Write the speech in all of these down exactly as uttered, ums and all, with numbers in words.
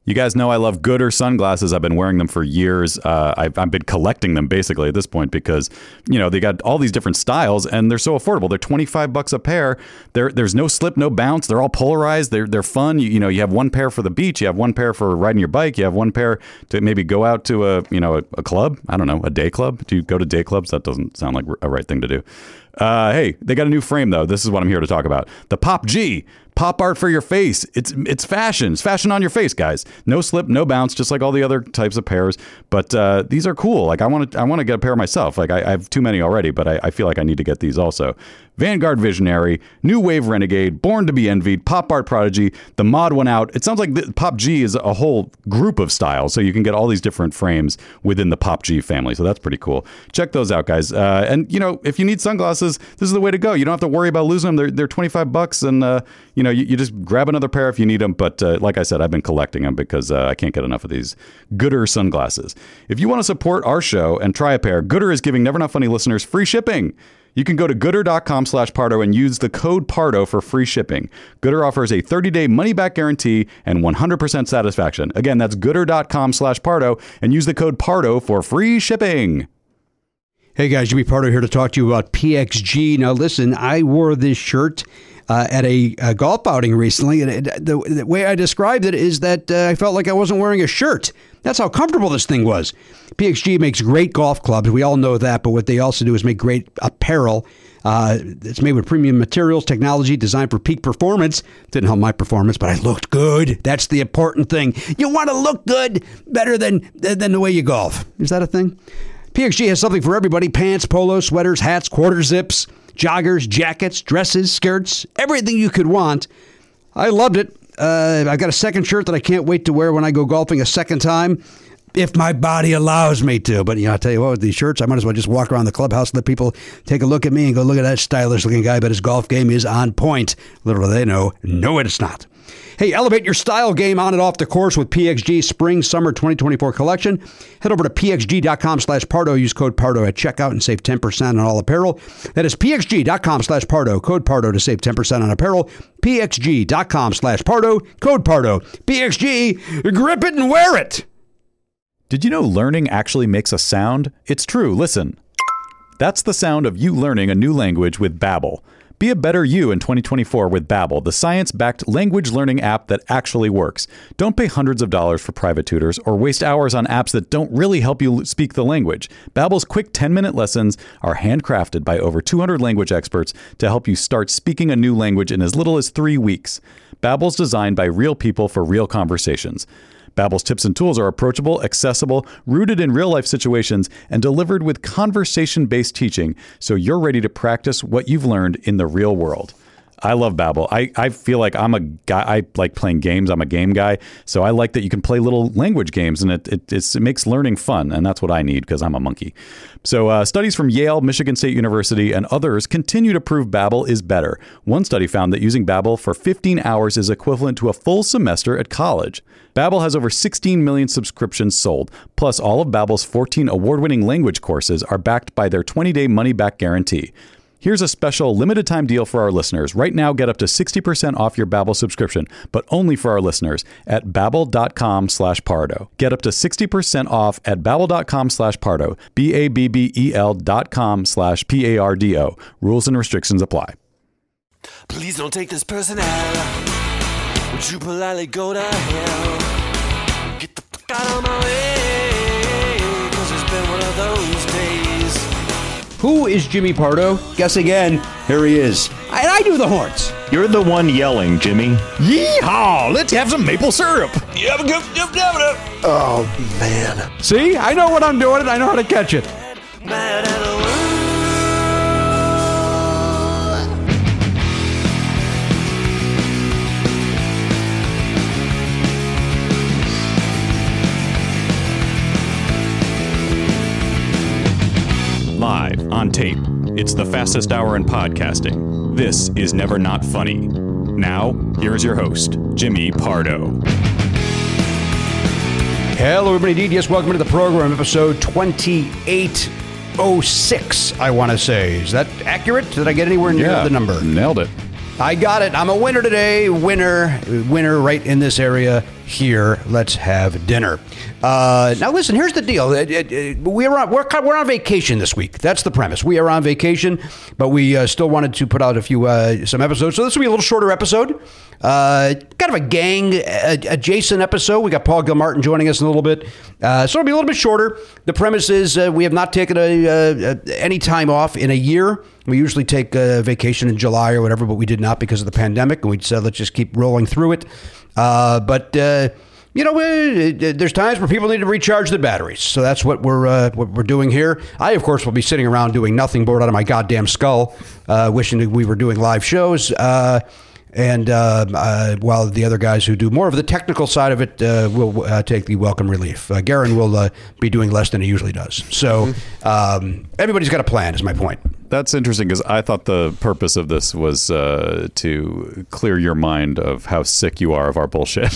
You guys know I love Goodr sunglasses. I've been wearing them for years. Uh, I've, I've been collecting them basically at this point because, you know, they got all these different styles and they're so affordable. They're twenty-five bucks a pair. There, there's no slip, no bounce. They're all polarized. They're they're fun. You, you know, you have one pair for the beach. You have one pair for riding your bike. You have one pair to maybe go out to a, you know, a, a club. I don't know, a day club. Do you go to day clubs? That doesn't sound like a right thing to do. Uh, hey, they got a new frame though. This is what I'm here to talk about. The Pop G. Pop art for your face. It's it's fashion. It's fashion on your face, guys. No slip, no bounce, just like all the other types of pairs. But uh, these are cool. Like I want to I want to get a pair myself. Like I, I have too many already, but I, I feel like I need to get these also. Vanguard Visionary, New Wave Renegade, Born to be Envied, Pop Art Prodigy, the Mod One Out. It sounds like the Pop G is a whole group of styles, so you can get all these different frames within the Pop G family. So that's pretty cool. Check those out, guys. Uh, and you know, if you need sunglasses, this is the way to go. You don't have to worry about losing them. They're they're twenty-five bucks, and uh, you know, you, you just grab another pair if you need them. But uh, like I said, I've been collecting them because uh, I can't get enough of these Goodr sunglasses. If you want to support our show and try a pair, Goodr is giving Never Not Funny listeners free shipping. You can go to goodr.com slash Pardo and use the code Pardo for free shipping. Goodr offers a thirty-day money-back guarantee and one hundred percent satisfaction. Again, that's goodr.com slash Pardo and use the code Pardo for free shipping. Hey guys, Jimmy Pardo here to talk to you about P X G. Now listen, I wore this shirt uh, at a, a golf outing recently, and it, the, the way I described it is that uh, I felt like I wasn't wearing a shirt. That's how comfortable this thing was. P X G makes great golf clubs. We all know that, but what they also do is make great apparel. Uh, it's made with premium materials, technology, designed for peak performance. Didn't help my performance, but I looked good. That's the important thing. You want to look good better than, than the way you golf. Is that a thing? P X G has something for everybody. Pants, polos, sweaters, hats, quarter zips, joggers, jackets, dresses, skirts, everything you could want. I loved it. Uh, I got a second shirt that I can't wait to wear when I go golfing a second time, if my body allows me to. But, you know, I'll tell you what, with these shirts, I might as well just walk around the clubhouse and let people take a look at me and go, look at that stylish-looking guy, but his golf game is on point. Little do they know, no, it's not. Hey, elevate your style game on and off the course with P X G Spring Summer twenty twenty-four collection. Head over to pxg.com slash Pardo. Use code Pardo at checkout and save ten percent on all apparel. That is pxg.com slash Pardo. Code Pardo to save ten percent on apparel. pxg.com slash Pardo. Code Pardo. P X G, grip it and wear it. Did you know learning actually makes a sound? It's true. Listen. That's the sound of you learning a new language with Babbel. Be a better you in twenty twenty-four with Babbel, the science-backed language learning app that actually works. Don't pay hundreds of dollars for private tutors or waste hours on apps that don't really help you speak the language. Babbel's quick ten-minute lessons are handcrafted by over two hundred language experts to help you start speaking a new language in as little as three weeks. Babbel's designed by real people for real conversations. Babbel's tips and tools are approachable, accessible, rooted in real-life situations, and delivered with conversation-based teaching, so you're ready to practice what you've learned in the real world. I love Babbel. I, I feel like I'm a guy. I like playing games. I'm a game guy. So I like that you can play little language games, and it it, it's, it makes learning fun. And that's what I need because I'm a monkey. So uh, studies from Yale, Michigan State University, and others continue to prove Babbel is better. One study found that using Babbel for fifteen hours is equivalent to a full semester at college. Babbel has over sixteen million subscriptions sold. Plus, all of Babbel's fourteen award-winning language courses are backed by their twenty-day money-back guarantee. Here's a special limited-time deal for our listeners. Right now, get up to sixty percent off your Babbel subscription, but only for our listeners at babbel.com slash Pardo. Get up to sixty percent off at babbel.com slash Pardo. B-A-B-B-E-L dot com slash P-A-R-D-O. Rules and restrictions apply. Please don't take this person out. Would you politely go to hell? Get the fuck out of my way, cause it's been one of those days. Who is Jimmy Pardo? Guess again. Here he is. And I do the horns. You're the one yelling, Jimmy. Yeehaw! Let's have some maple syrup. Yep, yep, yep, yep. Oh, man. See? I know what I'm doing and I know how to catch it. Mad at the world. Live on tape. It's the fastest hour in podcasting. This is Never Not Funny. Now, here's your host, Jimmy Pardo. Hello, everybody. D D S, welcome to the program, episode twenty-eight oh six, I want to say. Is that accurate? Did I get anywhere near Yeah, the number? Nailed it. I got it. I'm a winner today. Winner. Winner right in this area. here. Let's have dinner. Uh, now, listen, here's the deal. Uh, uh, We're on, we're, we're on vacation this week. That's the premise. We are on vacation, but we uh, still wanted to put out a few, uh, some episodes. So this will be a little shorter episode. Uh, kind of a gang uh, adjacent episode. We got Paul Gilmartin joining us in a little bit. Uh, so it'll be a little bit shorter. The premise is uh, we have not taken a, uh, any time off in a year. We usually take a vacation in July or whatever, but we did not because of the pandemic. And we said, let's just keep rolling through it. Uh, but, uh, you know, uh, there's times where people need to recharge their batteries. So that's what we're uh, what we're doing here. I, of course, will be sitting around doing nothing, bored out of my goddamn skull, uh, wishing that we were doing live shows. Uh, and uh, uh, while the other guys who do more of the technical side of it uh, will uh, take the welcome relief. Uh, Garen will uh, be doing less than he usually does. So um, everybody's got a plan, is my point. That's interesting because I thought the purpose of this was uh, to clear your mind of how sick you are of our bullshit.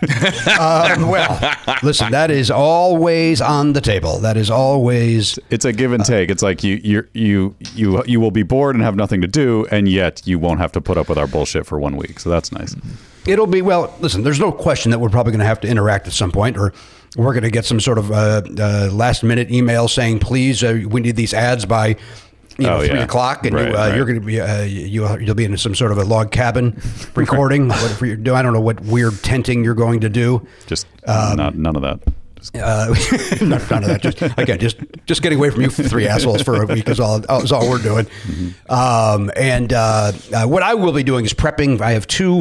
uh, well, listen, that is always on the table. That is always. It's a give and take. It's like you you you you you will be bored and have nothing to do, and yet you won't have to put up with our bullshit for one week. So that's nice. It'll be well. Listen, there's no question that we're probably going to have to interact at some point, or we're going to get some sort of uh, uh, last minute email saying, "Please, uh, we need these ads by." You know, oh, three yeah. o'clock, and right, you, uh, right. you're going to be uh, you you'll be in some sort of a log cabin recording. Whatever you're doing, I don't know what weird tenting you're going to do. Just um, not, none of that. Just... Uh, none, none of that. Just again, just just getting away from you three assholes for a week is all is all we're doing. Mm-hmm. Um, and uh, uh, what I will be doing is prepping. I have two.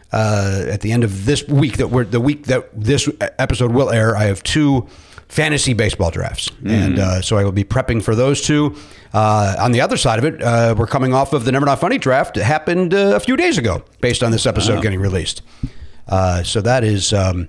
Uh, at the end of this week, that we're the week that this episode will air, I have two fantasy baseball drafts, mm. and uh, so I will be prepping for those two. Uh, on the other side of it, uh, we're coming off of the Never Not Funny draft. It happened uh, a few days ago, based on this episode wow. getting released. Uh, so that is um,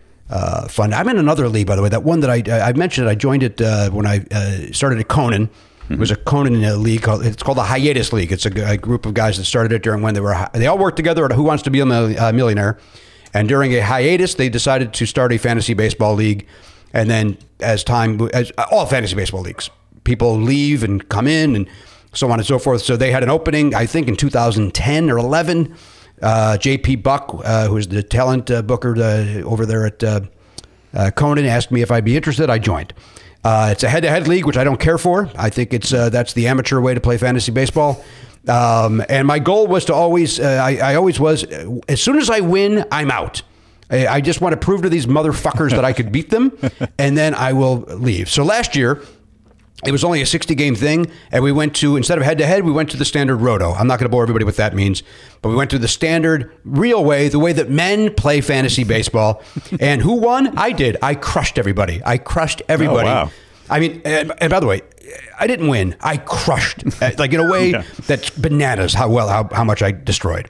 uh, fun. I'm in another league, by the way. That one that I I mentioned, I joined it uh, when I uh, started at Conan. It was a Conan uh, league called, it's called the Hiatus League. It's a, a group of guys that started it during when they were, they all worked together at Who Wants to Be a Millionaire. And during a hiatus, they decided to start a fantasy baseball league. And then as time, as all fantasy baseball leagues, people leave and come in and so on and so forth. So they had an opening, I think in two thousand ten or eleven. Uh, J P Buck, uh, who's the talent uh, booker uh, over there at uh, uh, Conan, asked me if I'd be interested. I joined. Uh, it's a head-to-head league, which I don't care for. I think it's uh, that's the amateur way to play fantasy baseball. Um, and my goal was to always, uh, I, I always was, uh, as soon as I win, I'm out. I, I just want to prove to these motherfuckers that I could beat them, and then I will leave. So last year, it was only a sixty-game thing, and we went to, instead of head-to-head, we went to the standard roto. I'm not going to bore everybody with what that means, but we went to the standard, real way, the way that men play fantasy baseball. And who won? I did. I crushed everybody. I crushed everybody. Oh, wow. I mean, and, and by the way, I didn't win. I crushed, like in a way yeah. that's bananas how well, how, how much I destroyed.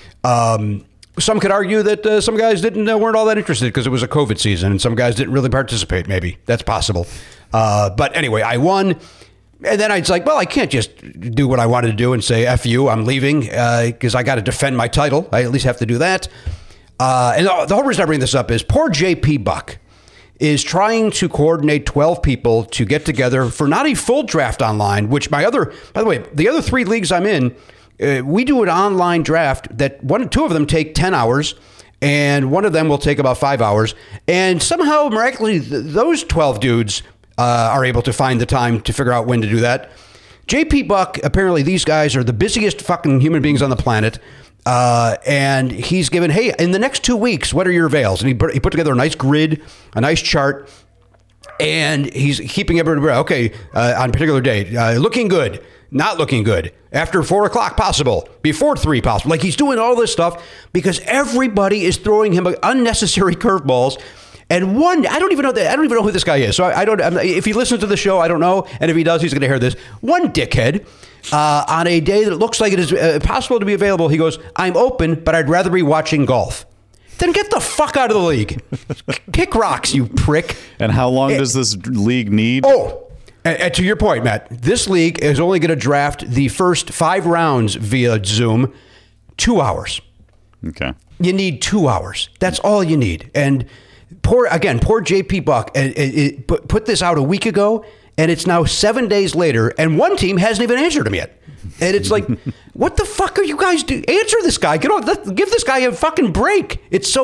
Um, some could argue that uh, some guys didn't uh, weren't all that interested because it was a COVID season, and some guys didn't really participate. Maybe that's possible. Uh, but anyway, I won. And then I was like, well, I can't just do what I wanted to do and say, F you, I'm leaving, because uh, I got to defend my title. I at least have to do that. Uh, and the whole reason I bring this up is poor J P Buck is trying to coordinate twelve people to get together for not a full draft online, which my other, by the way, the other three leagues I'm in, uh, we do an online draft that one, two of them take ten hours. And one of them will take about five hours. And somehow, miraculously, th- those twelve dudes uh, are able to find the time to figure out when to do that. J P Buck, apparently these guys are the busiest fucking human beings on the planet. Uh, and he's given, hey, in the next two weeks, what are your avails? And he put, he put together a nice grid, a nice chart. And he's keeping everybody, okay, uh, on a particular day, uh, looking good, not looking good, after four o'clock possible, before three possible. Like he's doing all this stuff because everybody is throwing him unnecessary curveballs. And one, I don't even know that, I don't even know who this guy is. So I, I don't, I'm, if he listens to the show, I don't know. And if he does, he's going to hear this. One dickhead uh, on a day that looks like it is uh, possible to be available. He goes, I'm open, but I'd rather be watching golf. Then get the fuck out of the league. Kick rocks, you prick. And how long it, does this league need? Oh, and, and to your point, Matt, this league is only going to draft the first five rounds via Zoom, two hours. Okay. You need two hours. That's all you need. And poor, again, poor J P Buck it, it, it put, put this out a week ago, and it's now seven days later, and one team hasn't even answered him yet. And it's like, what the fuck are you guys doing? Answer this guy. Get on. Give this guy a fucking break. It's so.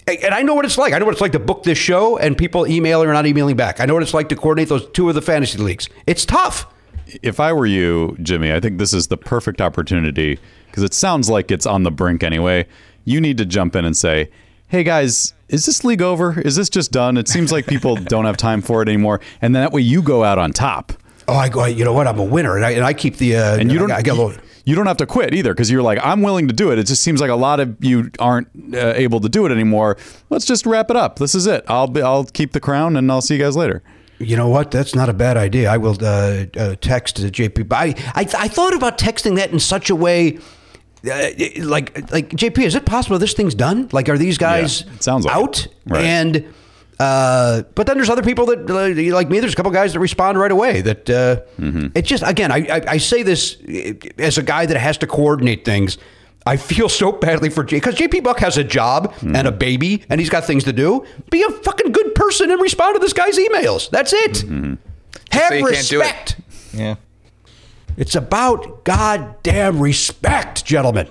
And I know what it's like. I know what it's like to book this show and people emailing or not emailing back. I know what it's like to coordinate those two of the fantasy leagues. It's tough. If I were you, Jimmy, I think this is the perfect opportunity because it sounds like it's on the brink anyway. You need to jump in and say, hey, guys, is this league over? Is this just done? It seems like people don't have time for it anymore. And then that way you go out on top. Oh, I go, you know what? I'm a winner. And I, and I keep the... Uh, and you don't... I, I get a little, You don't have to quit either because you're like, I'm willing to do it. It just seems like a lot of you aren't uh, able to do it anymore. Let's just wrap it up. This is it. I'll be, I'll keep the crown and I'll see you guys later. You know what? That's not a bad idea. I will uh, uh, text J P. But I, I, I thought about texting that in such a way, uh, like, like J P, is it possible this thing's done? Like, are these guys yeah, it sounds like out? It. Right. And... Uh, but then there's other people that, uh, like me, there's a couple guys that respond right away. That uh, mm-hmm. It just, again, I, I, I say this as a guy that has to coordinate things. I feel so badly for J because J P Buck has a job mm-hmm. and a baby and he's got things to do. Be a fucking good person and respond to this guy's emails. That's it. Mm-hmm. Have so respect. It. Yeah. It's about goddamn respect, gentlemen.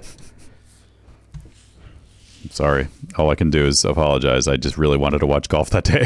Sorry. All I can do is apologize. I just really wanted to watch golf that day.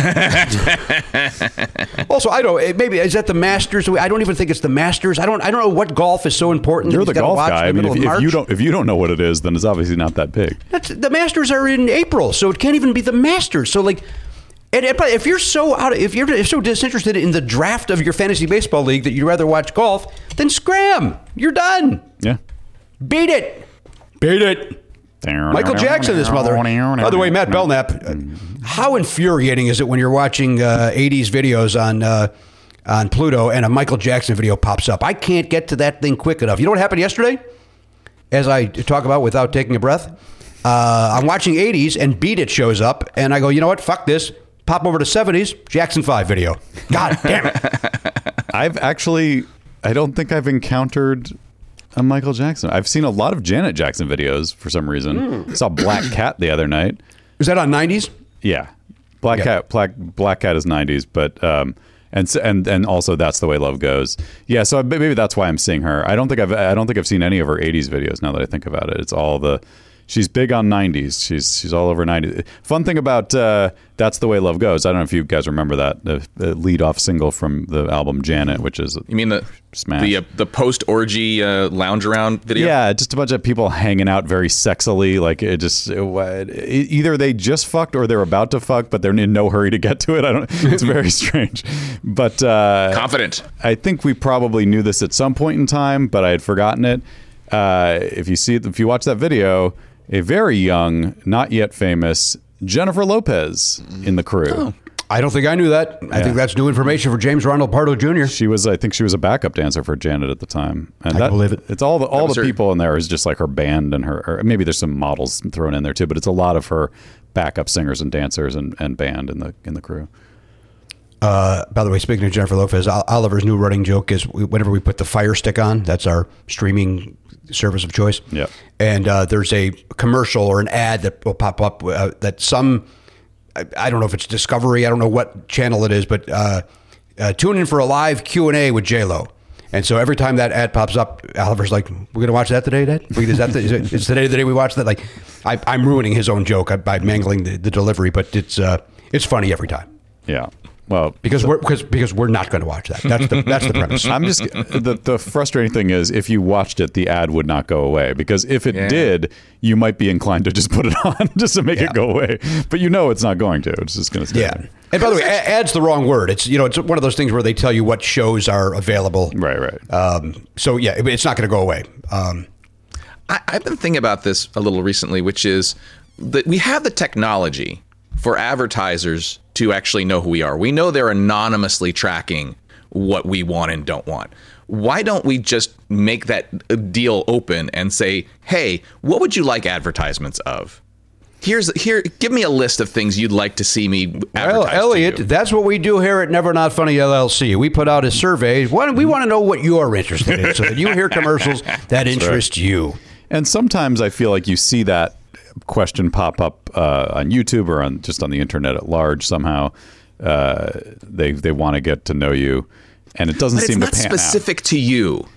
Also, I don't. Maybe is that the Masters? I don't even think it's the Masters. I don't. I don't know what golf is so important. You're the golf guy. I mean, if, if you March. don't, if you don't know what it is, then it's obviously not that big. That's, the Masters are in April, so it can't even be the Masters. So, like, and, and if you're so out, of, if you're if so disinterested in the draft of your fantasy baseball league that you'd rather watch golf, then scram. You're done. Yeah. Beat it. Beat it. Michael Jackson, this mother. By the way, Matt Belknap, uh, how infuriating is it when you're watching uh, eighties videos on uh, on Pluto and a Michael Jackson video pops up? I can't get to that thing quick enough. You know what happened yesterday? As I talk about without taking a breath, uh, I'm watching eighties and Beat It shows up, and I go, you know what? Fuck this. Pop over to seventies, Jackson five video. God damn it. I've actually, I don't think I've encountered... a Michael Jackson. I've seen a lot of Janet Jackson videos for some reason. Mm. I saw Black Cat the other night. Is that on nineties? Yeah, Black yeah. Cat. Black Black Cat is nineties, but um, and and and also That's the Way Love Goes. Yeah, so maybe that's why I'm seeing her. I don't think I've I don't think I've seen any of her eighties videos. Now that I think about it, it's all the. She's big on nineties. She's she's all over nineties. Fun thing about uh, That's the Way Love Goes. I don't know if you guys remember that the, the lead off single from the album Janet, which is you mean the smash. the uh, the post orgy uh, lounge around video. Yeah, just a bunch of people hanging out very sexily. Like it just it, it, either they just fucked or they're about to fuck, but they're in no hurry to get to it. I don't. It's very strange. But uh, confident. I think we probably knew this at some point in time, but I had forgotten it. Uh, if you see if you watch that video. A very young, not yet famous Jennifer Lopez in the crew. Oh. I don't think I knew that. I yeah. think that's new information for James Ronald Pardo Junior She was, I think, she was a backup dancer for Janet at the time. And I that, believe it. It's all the all the her. people in there is just like her band and her. Or maybe there's some models thrown in there too, but it's a lot of her backup singers and dancers and, and band in the in the crew. Uh, by the way, speaking of Jennifer Lopez, Oliver's new running joke is whenever we put the Fire Stick on, that's our streaming service of choice. Yep. And uh, there's a commercial or an ad that will pop up uh, that some, I, I don't know if it's Discovery, I don't know what channel it is, but uh, uh, tune in for a live Q and A with J-Lo. And so every time that ad pops up, Oliver's like, we're going to watch that today, Dad? Is that the, is it, is today the day we watch that? Like, I, I'm ruining his own joke by mangling the, the delivery, but it's uh, it's funny every time. Yeah. Well, because we're because because we're not going to watch that. That's the that's the premise. I'm just the the frustrating thing is if you watched it, the ad would not go away because if it yeah. did, you might be inclined to just put it on just to make yeah. it go away. But you know it's not going to. It's just going to stay yeah. there. And by the way, ad's the wrong word. It's you know it's one of those things where they tell you what shows are available. Right, right. Um, so yeah, it's not going to go away. Um, I, I've been thinking about this a little recently, which is that we have the technology for advertisers to actually know who we are. We know they're anonymously tracking what we want and don't want. Why don't we just make that deal open and say, hey, what would you like advertisements of? Here's here. Give me a list of things you'd like to see me advertise. Well, Elliot, to you. that's what we do here at Never Not Funny L L C. We put out a survey. We want to know what you're interested in so that you hear commercials that interest right. you. And sometimes I feel like you see that question pop up uh, on YouTube or on just on the internet at large somehow. Uh, they they want to get to know you, and it doesn't but seem it's to not pan specific out. to you.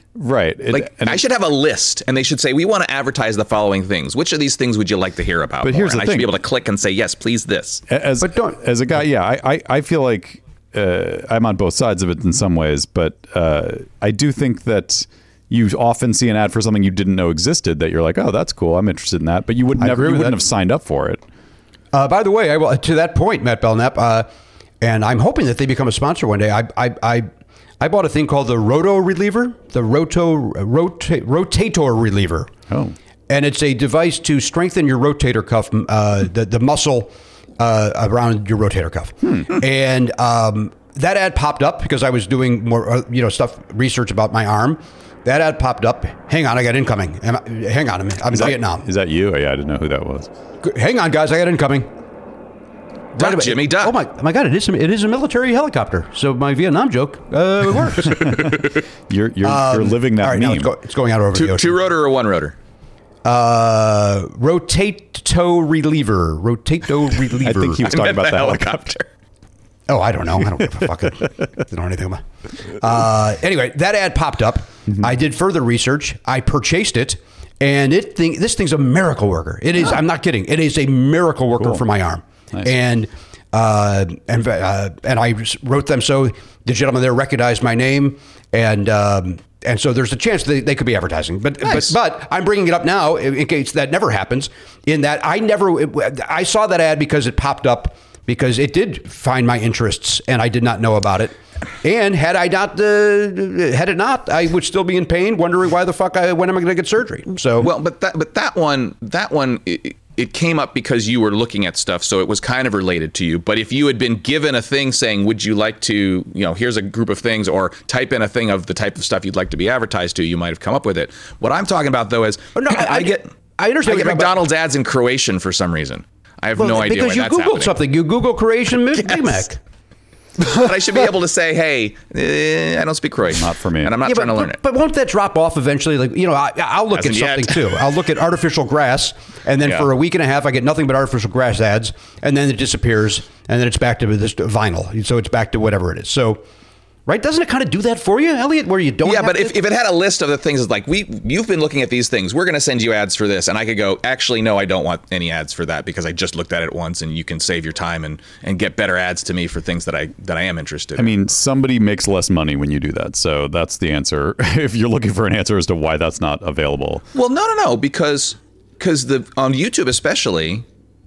Right. It- Like and I it- should have a list, and they should say, "We want to advertise the following things. Which of these things would you like to hear about?" But more? here's and the I thing. should be able to click and say, "Yes, please." This. as But don't- as a guy, yeah, I I, I feel like uh, I'm on both sides of it in some ways, but uh, I do think that you often see an ad for something you didn't know existed that you're like, oh, that's cool, I'm interested in that, but you would I never, agree you with wouldn't that. have signed up for it. Uh, by the way, I will, to that point, Matt Belknap, uh, and I'm hoping that they become a sponsor one day. I I I, I bought a thing called the Roto Reliever, the Roto rota, Rotator Reliever. Oh. And it's a device to strengthen your rotator cuff, uh, the the muscle uh, around your rotator cuff. Hmm. And um, that ad popped up because I was doing more, uh, you know, stuff research about my arm. That ad popped up. Hang on, I got incoming. Am I- Hang on, I'm, I'm in Is that, Vietnam. is that you? Oh, yeah, I didn't know who that was. Hang on, guys, I got incoming. Duck, away. Jimmy, duck. Oh my, oh my God! It is it is a military helicopter. So my Vietnam joke uh, it works. You're you're, you're living that All right, meme. now it's, go, it's going out over the Two, ocean. two rotor or one rotor? Uh, rotato reliever. Rotato reliever. I think he was I talking meant about the the helicopter. Oh, I don't know. I don't give a fuck. I don't know anything about. Uh, anyway, that ad popped up. Mm-hmm. I did further research. I purchased it, and it thing. This thing's a miracle worker. It is. I'm not kidding. It is a miracle worker Cool. for my arm. Nice. And uh, and uh, and I wrote them so the gentleman there recognized my name, and um, and so there's a chance they, they could be advertising. But Nice. but but I'm bringing it up now in, in case that never happens. In that I never I saw that ad because it popped up. Because it did find my interests, and I did not know about it. And had I not, uh, had it not, I would still be in pain, wondering why the fuck I when am I going to get surgery? So Well, but that but that one that one it, it came up because you were looking at stuff, so it was kind of related to you. But if you had been given a thing saying, "Would you like to, you know, here's a group of things," or type in a thing of the type of stuff you'd like to be advertised to, you might have come up with it. What I'm talking about though is Oh, no, I, I- get I understand I what get you're talking McDonald's ads in Croatian for some reason. I have well, no idea because why you that's Googled happening. something. You Google Croatian Big Yes. Mac. But I should be able to say, "Hey, eh, I don't speak Croatian, Not for me. and I'm not Yeah, trying but, to learn but, it." but won't that drop off eventually? Like you know, I, I'll look Hasn't at something yet. too. I'll look at artificial grass, and then Yeah. for a week and a half, I get nothing but artificial grass ads, and then it disappears, and then it's back to this vinyl. So it's back to whatever it is. So, right? Doesn't it kind of do that for you, Elliot? Where you don't? Yeah, have but to- if, if it had a list of the things like we you've been looking at these things, we're going to send you ads for this, and I could go, actually, no, I don't want any ads for that because I just looked at it once, and you can save your time and, and get better ads to me for things that I that I am interested I in. mean, somebody makes less money when you do that. So that's the answer. If you're looking for an answer as to why that's not available. Well, no, no, no, because because the on YouTube especially,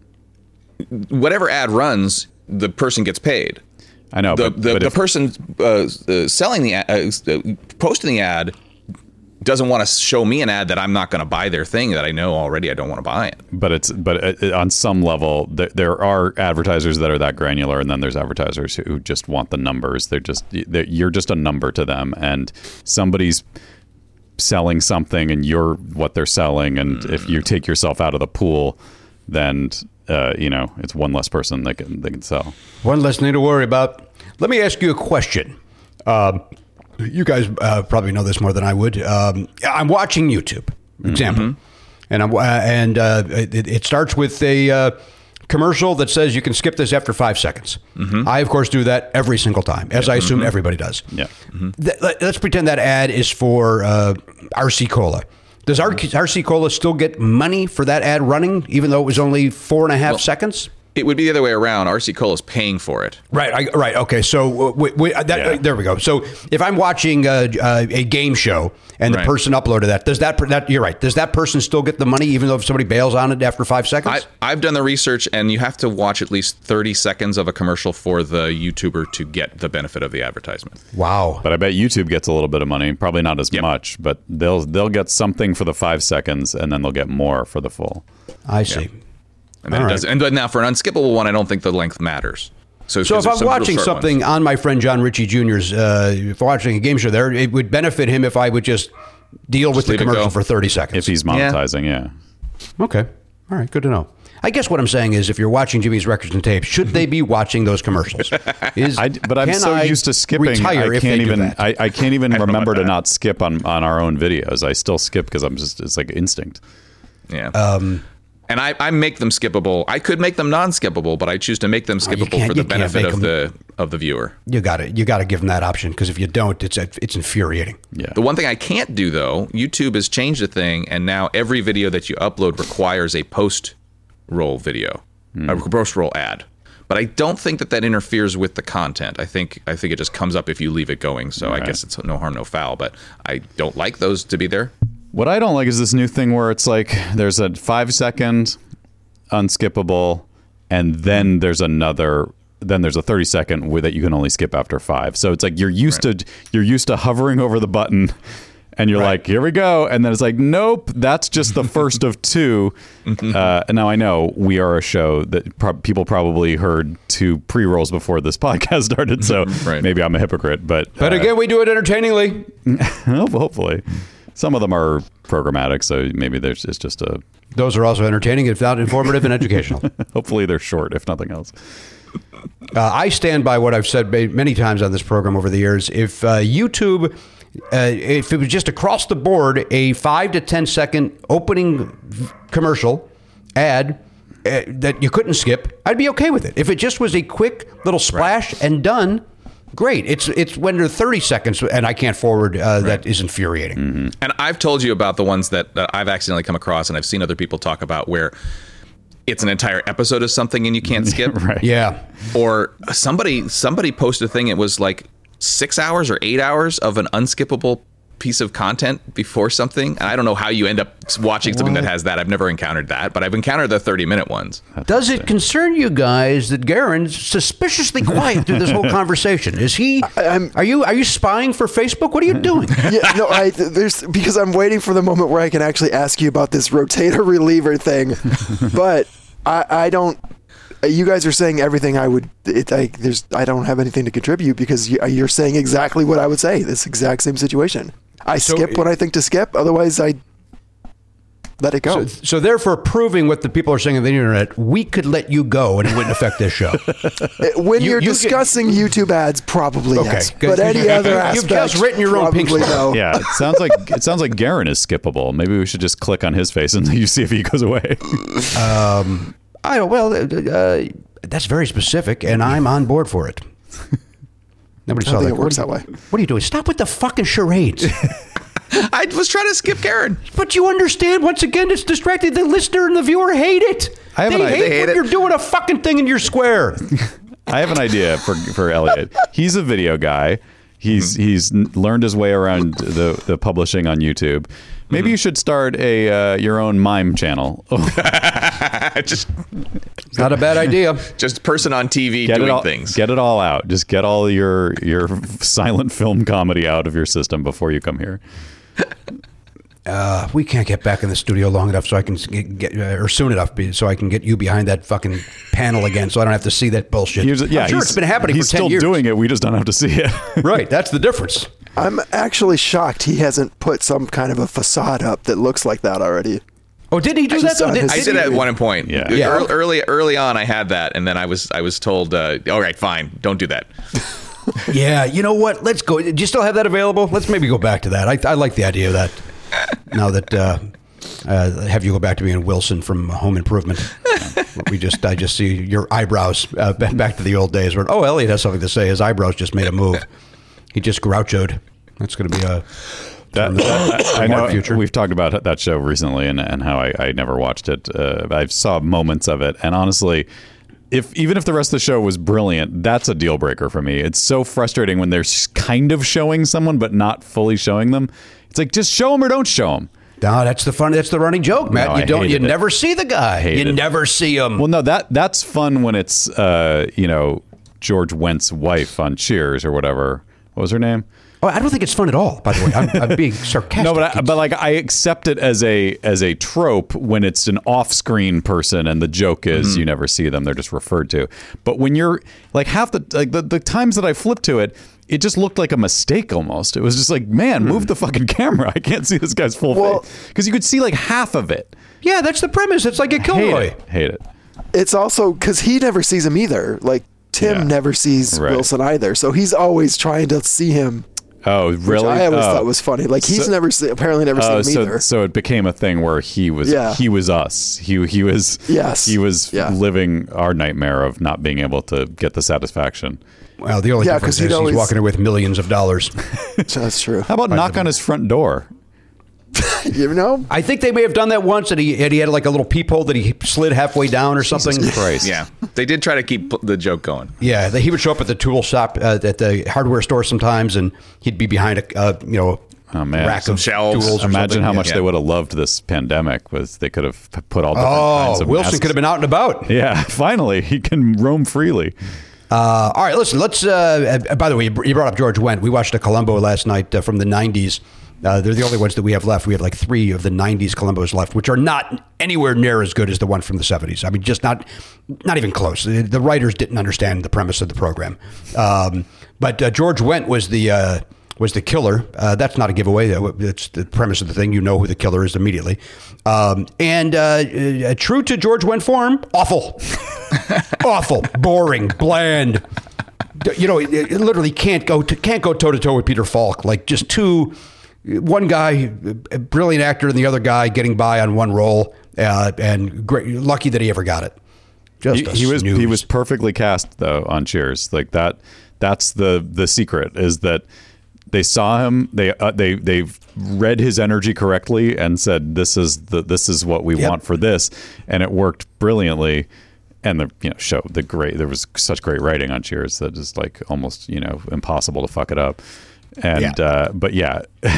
whatever ad runs, the person gets paid. I know, The but, the, but the if, person uh, uh, selling the ad, uh, uh, posting the ad doesn't want to show me an ad that I'm not going to buy their thing that I know already I don't want to buy it. but it's but uh, on some level, there, there are advertisers that are that granular, and then there's advertisers who just want the numbers. They're just they're, you're just a number to them, and somebody's selling something, and you're what they're selling. And Mm. if you take yourself out of the pool, then uh, you know it's one less person they can they can sell. One less thing to worry about. Let me ask you a question. Um, you guys uh, probably know this more than I would. Um, I'm watching YouTube, example, Mm-hmm. and I'm uh, and uh, it, it starts with a uh, commercial that says you can skip this after five seconds. Mm-hmm. I of course do that every single time, as I assume everybody does. Yeah. Th- let- let's pretend that ad is for uh, R C Cola. Does R- RC Cola still get money for that ad running, even though it was only four and a half seconds? It would be the other way around. R C Cola is paying for it. Right, I, right, okay. So uh, we, we, that, Yeah. uh, there we go. So if I'm watching uh, uh, a game show and the Right. person uploaded that, does that, per- that you're right? Does that person still get the money even though if somebody bails on it after five seconds? I, I've done the research, and you have to watch at least thirty seconds of a commercial for the YouTuber to get the benefit of the advertisement. wow. But I bet YouTube gets a little bit of money, probably not as Yep. much, but they'll they'll get something for the five seconds, and then they'll get more for the full. I see. And then All it right. does. And but now for an unskippable one, I don't think the length matters. So, So 'cause if there's I'm some real watching short something ones. on my friend John Ritchie Junior's, uh, if I'm watching a game show there, it would benefit him if I would just deal with the leave it commercial go. for thirty seconds. If he's monetizing, yeah. Okay. All right. Good to know. I guess what I'm saying is if you're watching Jimmy's records and tapes, should they be watching those commercials? Is, I, but I'm can so I used to skipping, retire I if they can't do even that? I, I can't even know about remember to that. not skip on, on our own videos. I still skip because I'm just it's like instinct. Yeah. Um, and I, I make them skippable. I could make them non-skippable, but I choose to make them you skippable can't- for the you can't benefit make of them- the of the viewer. You got to you got to give them that option, because if you don't, it's it's infuriating. Yeah. The one thing I can't do, though, YouTube has changed a thing, and now every video that you upload requires a post-roll video, mm. a post-roll ad. But I don't think that that interferes with the content. I think I think it just comes up if you leave it going. So right. I guess it's no harm, no foul. But I don't like those to be there. What I don't like is this new thing where it's like there's a five second unskippable, and then there's another. Then there's a thirty second where that you can only skip after five. So it's like you're used right. to you're used to hovering over the button, and you're right. like, here we go, and then it's like, nope, that's just the first of two. Uh, and now I know we are a show that pro- people probably heard two pre-rolls before this podcast started, so right. maybe I'm a hypocrite. But but uh, again, we do it entertainingly. Hopefully, some of them are programmatic, so maybe there's it's just a. Those are also entertaining, if not informative and educational. Hopefully, they're short, if nothing else. Uh, I stand by what I've said many times on this program over the years. If uh, YouTube, uh, if it was just across the board, a five to ten second opening commercial ad uh, that you couldn't skip, I'd be okay with it. If it just was a quick little splash right. and done, great. It's it's when they're thirty seconds and I can't forward, uh, right. that is infuriating. Mm-hmm. And I've told you about the ones that, that I've accidentally come across, and I've seen other people talk about, where it's an entire episode of something and you can't skip. Right. Yeah. Or somebody somebody posted a thing, it was like six hours or eight hours of an unskippable piece of content before something. And I don't know how you end up watching something what? that has that. I've never encountered that, but I've encountered the thirty minute ones. That's Does it concern you guys that Garen's suspiciously quiet through this whole conversation? Is he, I, I'm, are you are you spying for Facebook? What are you doing? Yeah, no, I, there's because I'm waiting for the moment where I can actually ask you about this rotator reliever thing. But I, I don't, you guys are saying everything I would, it, I, there's, I don't have anything to contribute, because you, you're saying exactly what I would say, this exact same situation. I so, skip when I think to skip. Otherwise, I let it go. So, so therefore, proving what the people are saying on the internet, we could let you go and it wouldn't affect this show. When you, you're you discussing get, YouTube ads, probably okay, yes. But any other aspect, you've just written your own pink slip. No. Yeah, it sounds like it sounds like Garen is skippable. Maybe we should just click on his face and you see if he goes away. um, I don't. Well, uh, that's very specific, and I'm on board for it. Nobody I saw think that. It works what, that way. What are you doing? Stop with the fucking charades. I was trying to skip Garen. But you understand, once again, it's distracted. The listener and the viewer hate it. I have they an hate, idea. they hate when it. You're doing a fucking thing in your square. I have an idea for for Elliot. He's a video guy. He's mm-hmm. he's learned his way around the, the publishing on YouTube. Maybe mm-hmm. you should start a uh, your own mime channel. Just it's not a bad idea. Just person on T V get doing all, things. Get it all out. Just get all your your silent film comedy out of your system before you come here. Uh, we can't get back in the studio long enough so I can get, get uh, or soon enough be, so I can get you behind that fucking panel again, so I don't have to see that bullshit. He's, yeah, I'm sure it's been happening he's for ten still years. doing it. We just don't have to see it. Right. That's the difference. I'm actually shocked he hasn't put some kind of a facade up that looks like that already. Oh, did he do I that? Though? Did, I did at one point. Yeah. yeah. yeah. Early, early on, I had that, and then I was I was told, uh, "All right, fine, don't do that." Yeah. You know what? Let's go. Do you still have that available? Let's maybe go back to that. I, I like the idea of that. Now that uh, uh, have you go back to being Wilson from Home Improvement. We just I just see your eyebrows uh, back to the old days where, oh, Elliot has something to say. His eyebrows just made a move. He just grouchoed. That's going to be a that, that, I know future. We've talked about that show recently and, and how I, I never watched it. Uh, I saw moments of it, and honestly, if even if the rest of the show was brilliant, that's a deal breaker for me. It's so frustrating when they're kind of showing someone but not fully showing them. It's like, just show them or don't show them. No, that's the fun. That's the running joke, Matt. No, you I don't. You it. never see the guy. You it. never see him. Well, no, that that's fun when it's uh, you know, George Wentz's wife on Cheers or whatever. What was her name? Oh, I don't think it's fun at all. By the way, I'm, I'm being sarcastic. No, but I, but like I accept it as a as a trope when it's an off-screen person and the joke is mm-hmm. you never see them; they're just referred to. But when you're like half the like the, the times that I flipped to it, it just looked like a mistake almost. It was just like, man, move the fucking camera. I can't see this guy's full well, face because you could see like half of it. Yeah, that's the premise. It's like a Kilroy. Hate it. Hate it. It's also because he never sees him either. Like Tim yeah. never sees right. Wilson either, so he's always trying to see him. Oh, really? Which I always oh. thought was funny. Like he's So- never se- apparently never Oh, seen so him either. so it became a thing where he was Yeah. he was us. He he was Yes. he was Yeah. living our nightmare of not being able to get the satisfaction. Well, the only Yeah, difference 'cause he'd is always- he's walking in with millions of dollars. That's true. How about knock on his front door? You know? I think they may have done that once, and he, and he had like a little peephole that he slid halfway down or something. Christ. Yeah, they did try to keep the joke going. Yeah, he would show up at the tool shop uh, at the hardware store sometimes, and he'd be behind a uh, you know Oh, man. rack Some of shelves. tools. Or Imagine something. how Yeah. much Yeah. they would have loved this pandemic. Was they could have put all different kinds Oh, of Wilson masks. could have been out and about. Yeah, finally he can roam freely. Uh, all right, listen. Let's. Uh, uh, by the way, you brought up George Wendt. We watched a Columbo last night uh, from the nineties. Uh, they're the only ones that we have left. We have like three of the nineties Columbos left, which are not anywhere near as good as the one from the seventies. I mean, just not, not even close. The, the writers didn't understand the premise of the program. Um, but uh, George Wendt was the uh, was the killer. Uh, that's not a giveaway. It's the premise of the thing. You know who the killer is immediately. Um, and uh, uh, true to George Wendt form, awful, awful, boring, bland. You know, it, it literally can't go to, can't go toe to toe with Peter Falk. Like just two. One guy, a brilliant actor, and the other guy getting by on one role, uh, and great, lucky that he ever got it. Just He, a he was snooze. he was perfectly cast though on Cheers. Like that. That's the the secret is that they saw him. They uh, they they've read his energy correctly and said this is the this is what we Yep. want for this, and it worked brilliantly. And the you know show the great there was such great writing on Cheers that is like almost you know impossible to fuck it up. And Yeah. uh, but yeah,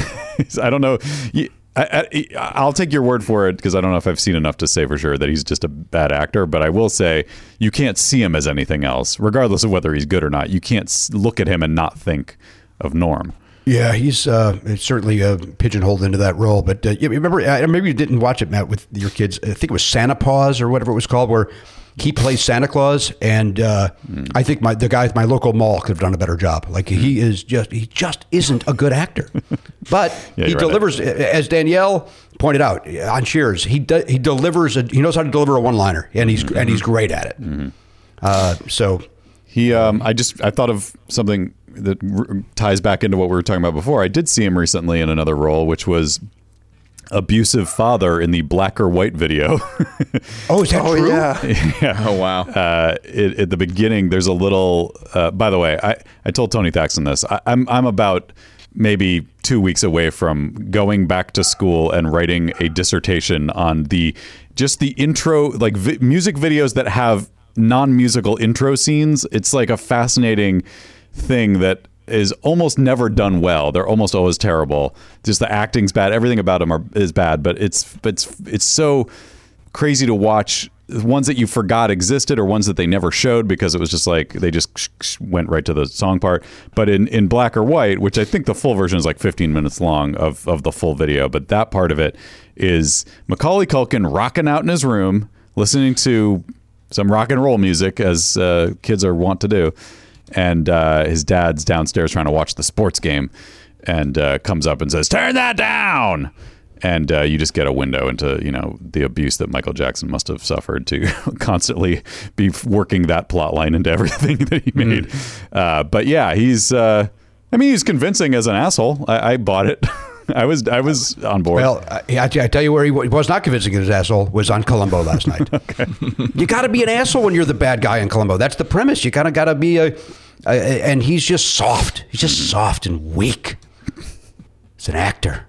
I don't know. You- I, I, I'll take your word for it because I don't know if I've seen enough to say for sure that he's just a bad actor. But I will say you can't see him as anything else, regardless of whether he's good or not. You can't s- look at him and not think of Norm. Yeah, he's uh, certainly uh, pigeonholed into that role. But uh, you remember, uh, maybe you didn't watch it, Matt, with your kids. I think it was Santa Paws or whatever it was called, where he plays Santa Claus, and uh, mm. I think my the guy at my local mall could have done a better job. Like mm. he is just he just isn't a good actor, but yeah, he delivers, right. as Danielle pointed out on Cheers. He de- he delivers a, he knows how to deliver a one liner, and he's mm-hmm. and he's great at it. Mm-hmm. Uh, so he, um, I just I thought of something that r- ties back into what we were talking about before. I did see him recently in another role, which was abusive father in the Black or White video. Oh, is that oh, true? Yeah. yeah. Oh, wow. Uh, it, at the beginning, there's a little. Uh, by the way, I, I told Tony Thaxton this. I, I'm I'm about maybe two weeks away from going back to school and writing a dissertation on the just the intro, like vi- music videos that have non-musical intro scenes. It's like a fascinating thing that is almost never done well. They're almost always terrible. Just the acting's bad. Everything about them are, is bad. But it's it's it's so crazy to watch ones that you forgot existed or ones that they never showed because it was just like they just went right to the song part. But in, in Black or White, which I think the full version is like fifteen minutes long of, of the full video, but that part of it is Macaulay Culkin rocking out in his room, listening to some rock and roll music as uh, kids are wont to do. And uh, his dad's downstairs trying to watch the sports game and uh, comes up and says, "Turn that down." And uh, you just get a window into, you know, the abuse that Michael Jackson must have suffered to constantly be working that plot line into everything that he made. Mm. Uh, but yeah, he's, uh, I mean, he's convincing as an asshole. I, I bought it. I was I was on board. Well, I, I tell you where he was not convincing his asshole was on Columbo last night. Okay. You got to be an asshole when you're the bad guy in Columbo. That's the premise. You kind of got to be a, a, and he's just soft. He's just soft and weak. It's an actor.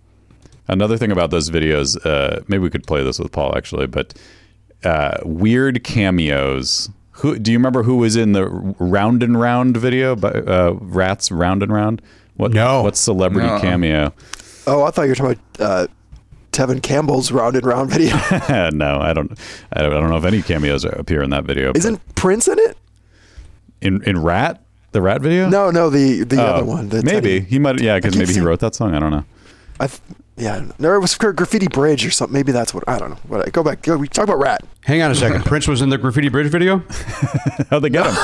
Another thing about those videos, uh, maybe we could play this with Paul actually, but uh, weird cameos. Who do you remember who was in the Round and Round video? Uh, Rats Round and Round. What? No. What celebrity No. cameo? Oh, I thought you were talking about uh, Tevin Campbell's Round and Round video. No, I don't. I don't. I don't know if any cameos appear in that video. Isn't Prince in it? in in Rat the Rat video? No, no, the the Oh, other one. The maybe Teddy. he might. Yeah, because I keep maybe he saying- wrote that song. I don't know. I th- yeah, no, it was Gra- Graffiti Bridge or something. Maybe that's what I don't know. What go back. Go, we talk about Rat. Hang on a second. Prince was in the Graffiti Bridge video? How'd they get him?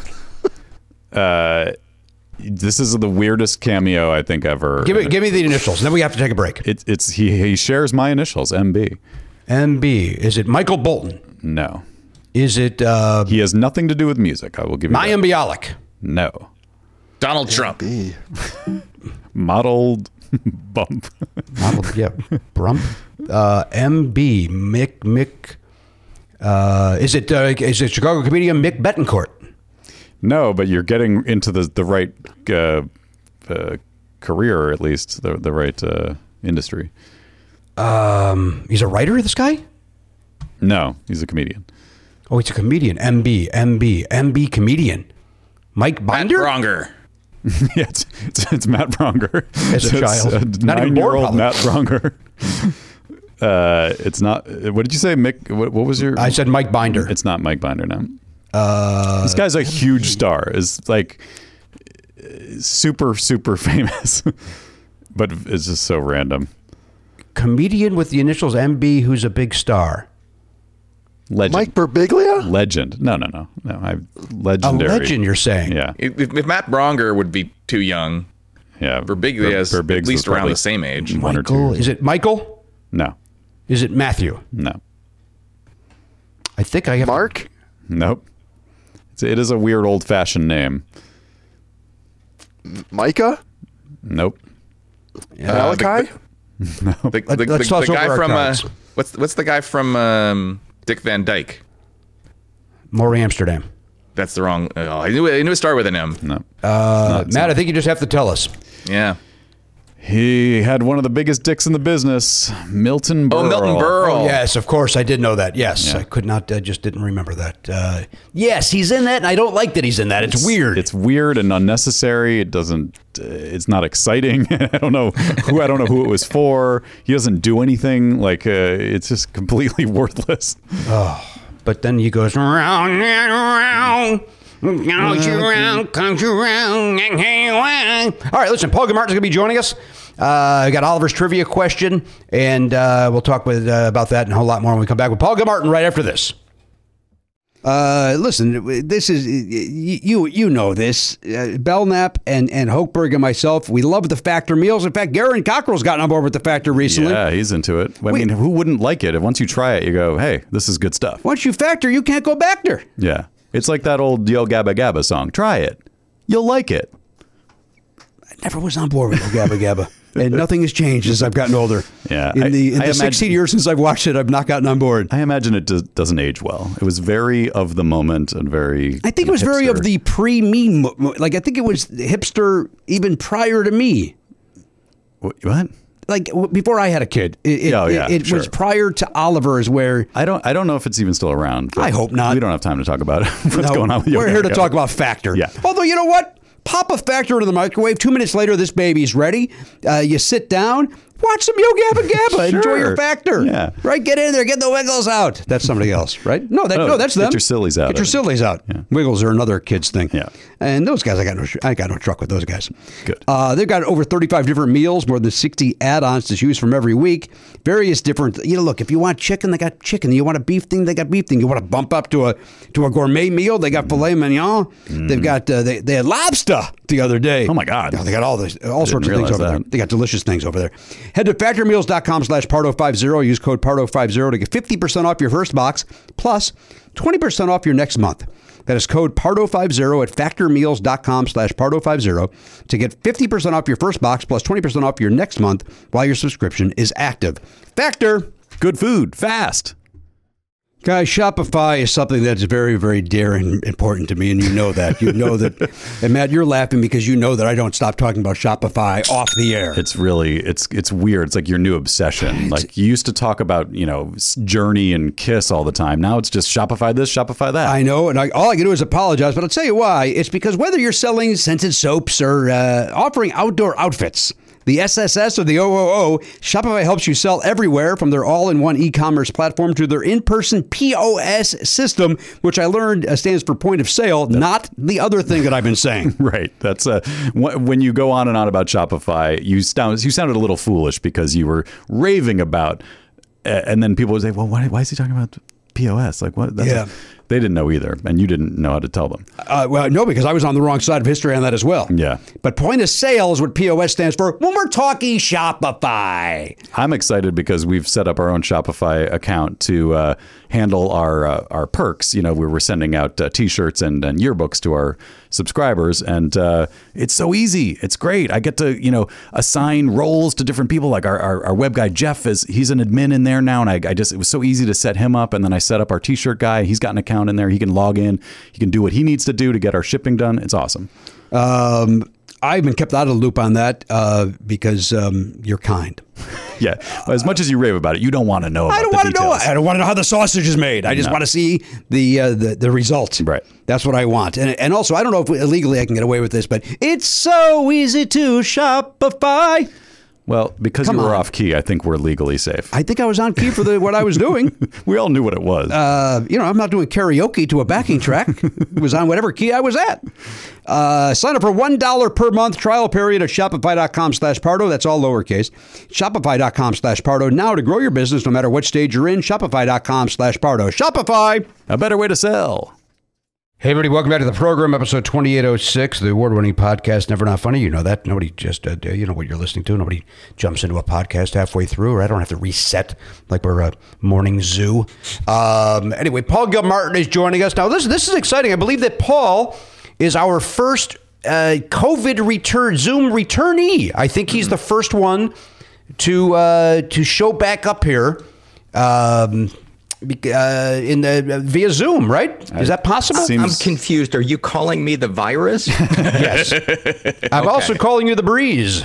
uh, this is the weirdest cameo I think ever. Give me, give me the initials, and then we have to take a break. It's it's he he shares my initials, M B. M B. Is it Michael Bolton? No, Is it uh, he has nothing to do with music. I will give you that. Mayim Bialik? No. Donald Trump. B. Modeled bump. Modeled, yeah, Brump. Uh, M B, Mick, Mick. Uh, is it uh, is it Chicago comedian Mick Betancourt? No, but you're getting into the the right uh, uh, career, or at least the the right uh, industry. Um, he's a writer, this guy? No, he's a comedian. Oh, he's a comedian. M B, M B, M B comedian. Mike Binder? Matt Bronger. yeah, it's, it's, it's Matt Bronger. As a So it's child. a Not even born, nine-year-old probably. Matt Bronger. uh, it's not. What did you say, Mick? What, what was your? I said Mike Binder. It's not Mike Binder. No. Uh, This guy's a huge star. Is like super super famous, but it's just so random. comedian with the initials M B who's a big star. Legend. Mike Birbiglia? Legend. No, no, no, no. I A legendary. legend, you're saying? Yeah, If, if Matt Bronger would be too young, yeah. Birbiglia is Bir- at Birbig's least was around probably the same age. One or two. Michael, years. is it Michael? No, Is it Matthew? no, I think I have. Mark? nope. It's, it is a weird old-fashioned name. Micah? Nope. Malachi? The, the, Let- the, let's the toss over guy our from uh, cards. what's what's the guy from um, Dick Van Dyke? Maury Amsterdam. That's the wrong. Oh, I knew it, I knew it started with an M. No. Uh, Matt, I think you just have to tell us. Yeah. He had one of the biggest dicks in the business, Milton Berle. Oh, Milton Berle. Oh, yes, of course. I did know that. Yes. Yeah. I could not, I just didn't remember that. Uh, yes, he's in that, and I don't like that he's in that. It's, weird. It's weird and unnecessary. It doesn't. Uh, it's not exciting. I don't know who. I don't know who it was for. He doesn't do anything. Like uh, it's just completely worthless. But then he goes round and round. Comes around, comes around. All right, listen, Paul Gamartin's going to be joining us. Uh, we got Oliver's trivia question, and uh, we'll talk with uh, about that and a whole lot more when we come back with Paul Gamartin right after this. Uh, listen, this is you. You know this. Uh, Belknap and and Hochberg and myself. We love the Factor meals. In fact, Garen Cockrell's gotten on board with the Factor recently. Yeah, he's into it. I Wait. mean, who wouldn't like it? Once you try it, you go, "Hey, this is good stuff." Once you Factor, you can't go back there. Yeah, it's like that old Yo Gabba Gabba song. Try it, you'll like it. I never was on board with the Gabba Gabba. And nothing has changed as I've gotten older. Yeah, In I- the, in I the imagine- sixteen years since I've watched it, I've not gotten on board. I imagine it does, doesn't age well. It was very of the moment and very. I think it was very of the pre-me, mo- mo- like I think it was hipster even prior to me. What? what? Like w- before I had a kid. It, it, Oh, yeah, it, it was sure. prior to Oliver's where I don't. I don't know if it's even still around. but I hope not. We don't have time to talk about it. What's No, going on with Yo we're Gabba here to Gabba? talk about Factor. Yeah. Although, you know what? Pop a Factor into the microwave. Two minutes later, this baby's ready. Uh, you sit down, watch some Yo Gabba Gabba. Enjoy Sure. your Factor. Yeah. Right? Get in there. Get the Wiggles out. That's somebody else, right? No, that, Oh, no, that's get them. your sillies out Get your of it. sillies out. Yeah. Wiggles are another kid's thing. Yeah. And those guys, I got no, I got no truck with those guys. Good. Uh, they've got over thirty-five different meals, more than sixty add-ons to choose from every week. Various different, you know, look, if you want chicken, they got chicken. You want a beef thing, they got beef thing. You want to bump up to a to a gourmet meal, they got filet mignon. They've got, uh, they, they had lobster the other day. Oh, my God. Yeah, they got all this, all sorts of things realize over there. that. They got delicious things over there. Head to factormeals.com slash Pardo50. Use code Pardo50 to get fifty percent off your first box, plus twenty percent off your next month. That is code Pardo50 at factormeals.com slash Pardo50 to get fifty percent off your first box, plus twenty percent off your next month while your subscription is active. Factor. Good food, fast. Guys, Shopify is something that's very, very dear and important to me, and you know that. You know that. And Matt, you're laughing because you know that I don't stop talking about Shopify off the air. It's really it's it's weird. It's like your new obsession. Like you used to talk about, you know, Journey and Kiss all the time. Now it's just Shopify this, Shopify that. I know, and I, all I can do is apologize, but I'll tell you why. It's because whether you're selling scented soaps or uh, offering outdoor outfits, the S S S or the O O O, Shopify helps you sell everywhere from their all-in-one e-commerce platform to their in-person P O S system, which I learned uh, stands for point of sale, not the other thing that I've been saying. Right. That's uh, wh- when you go on and on about Shopify, you sound you sounded a little foolish because you were raving about, uh, and then people would say, "Well, why, why is he talking about P O S? Like what?" That's Yeah. They didn't know either, and you didn't know how to tell them. Uh, well, no, because I was on the wrong side of history on that as well. Yeah. But point of sale is what P O S stands for when we're talking Shopify. I'm excited because we've set up our own Shopify account to uh, handle our uh, our perks. You know, we were sending out uh, T-shirts and, and yearbooks to our subscribers, and uh, it's so easy. It's great. I get to, you know, assign roles to different people. Like our, our, our web guy, Jeff, is he's an admin in there now, and I, I just it was so easy to set him up, and then I set up our T-shirt guy. He's got an account in there. He can log in. He can do what he needs to do to get our shipping done. It's awesome. Um, I've been kept out of the loop on that uh, because um, you're kind. Yeah. As much as you rave about it, you don't want to know about I don't the want to know. details. I don't want to know how the sausage is made. I just No. want to see the, uh, the the result. Right. That's what I want. And and also, I don't know if illegally I can get away with this, but it's so easy to Shopify. Well, because Come you were on. off key, I think we're legally safe. I think I was on key for the what I was doing. We all knew what it was. Uh, you know, I'm not doing karaoke to a backing track. It was on whatever key I was at. Uh, sign up for one dollar per month trial period at Shopify.com slash Pardo. That's all lowercase. Shopify.com slash Pardo. Now to grow your business no matter what stage you're in. Shopify.com slash Pardo. Shopify! A better way to sell. Hey, everybody, welcome back to the program, episode twenty-eight oh six, the award-winning podcast, Never Not Funny. You know that. Nobody just, uh, you know what you're listening to. Nobody jumps into a podcast halfway through, or I don't have to reset like we're a morning zoo. Um, anyway, Paul Gilmartin is joining us. Now, this, this is exciting. I believe that Paul is our first uh, COVID return, Zoom returnee. I think he's the first one to uh, to show back up here. Um Uh, in the uh, via Zoom, right? Is that possible? Seems- I'm confused. Are you calling me the virus? Yes. I'm also calling you the breeze.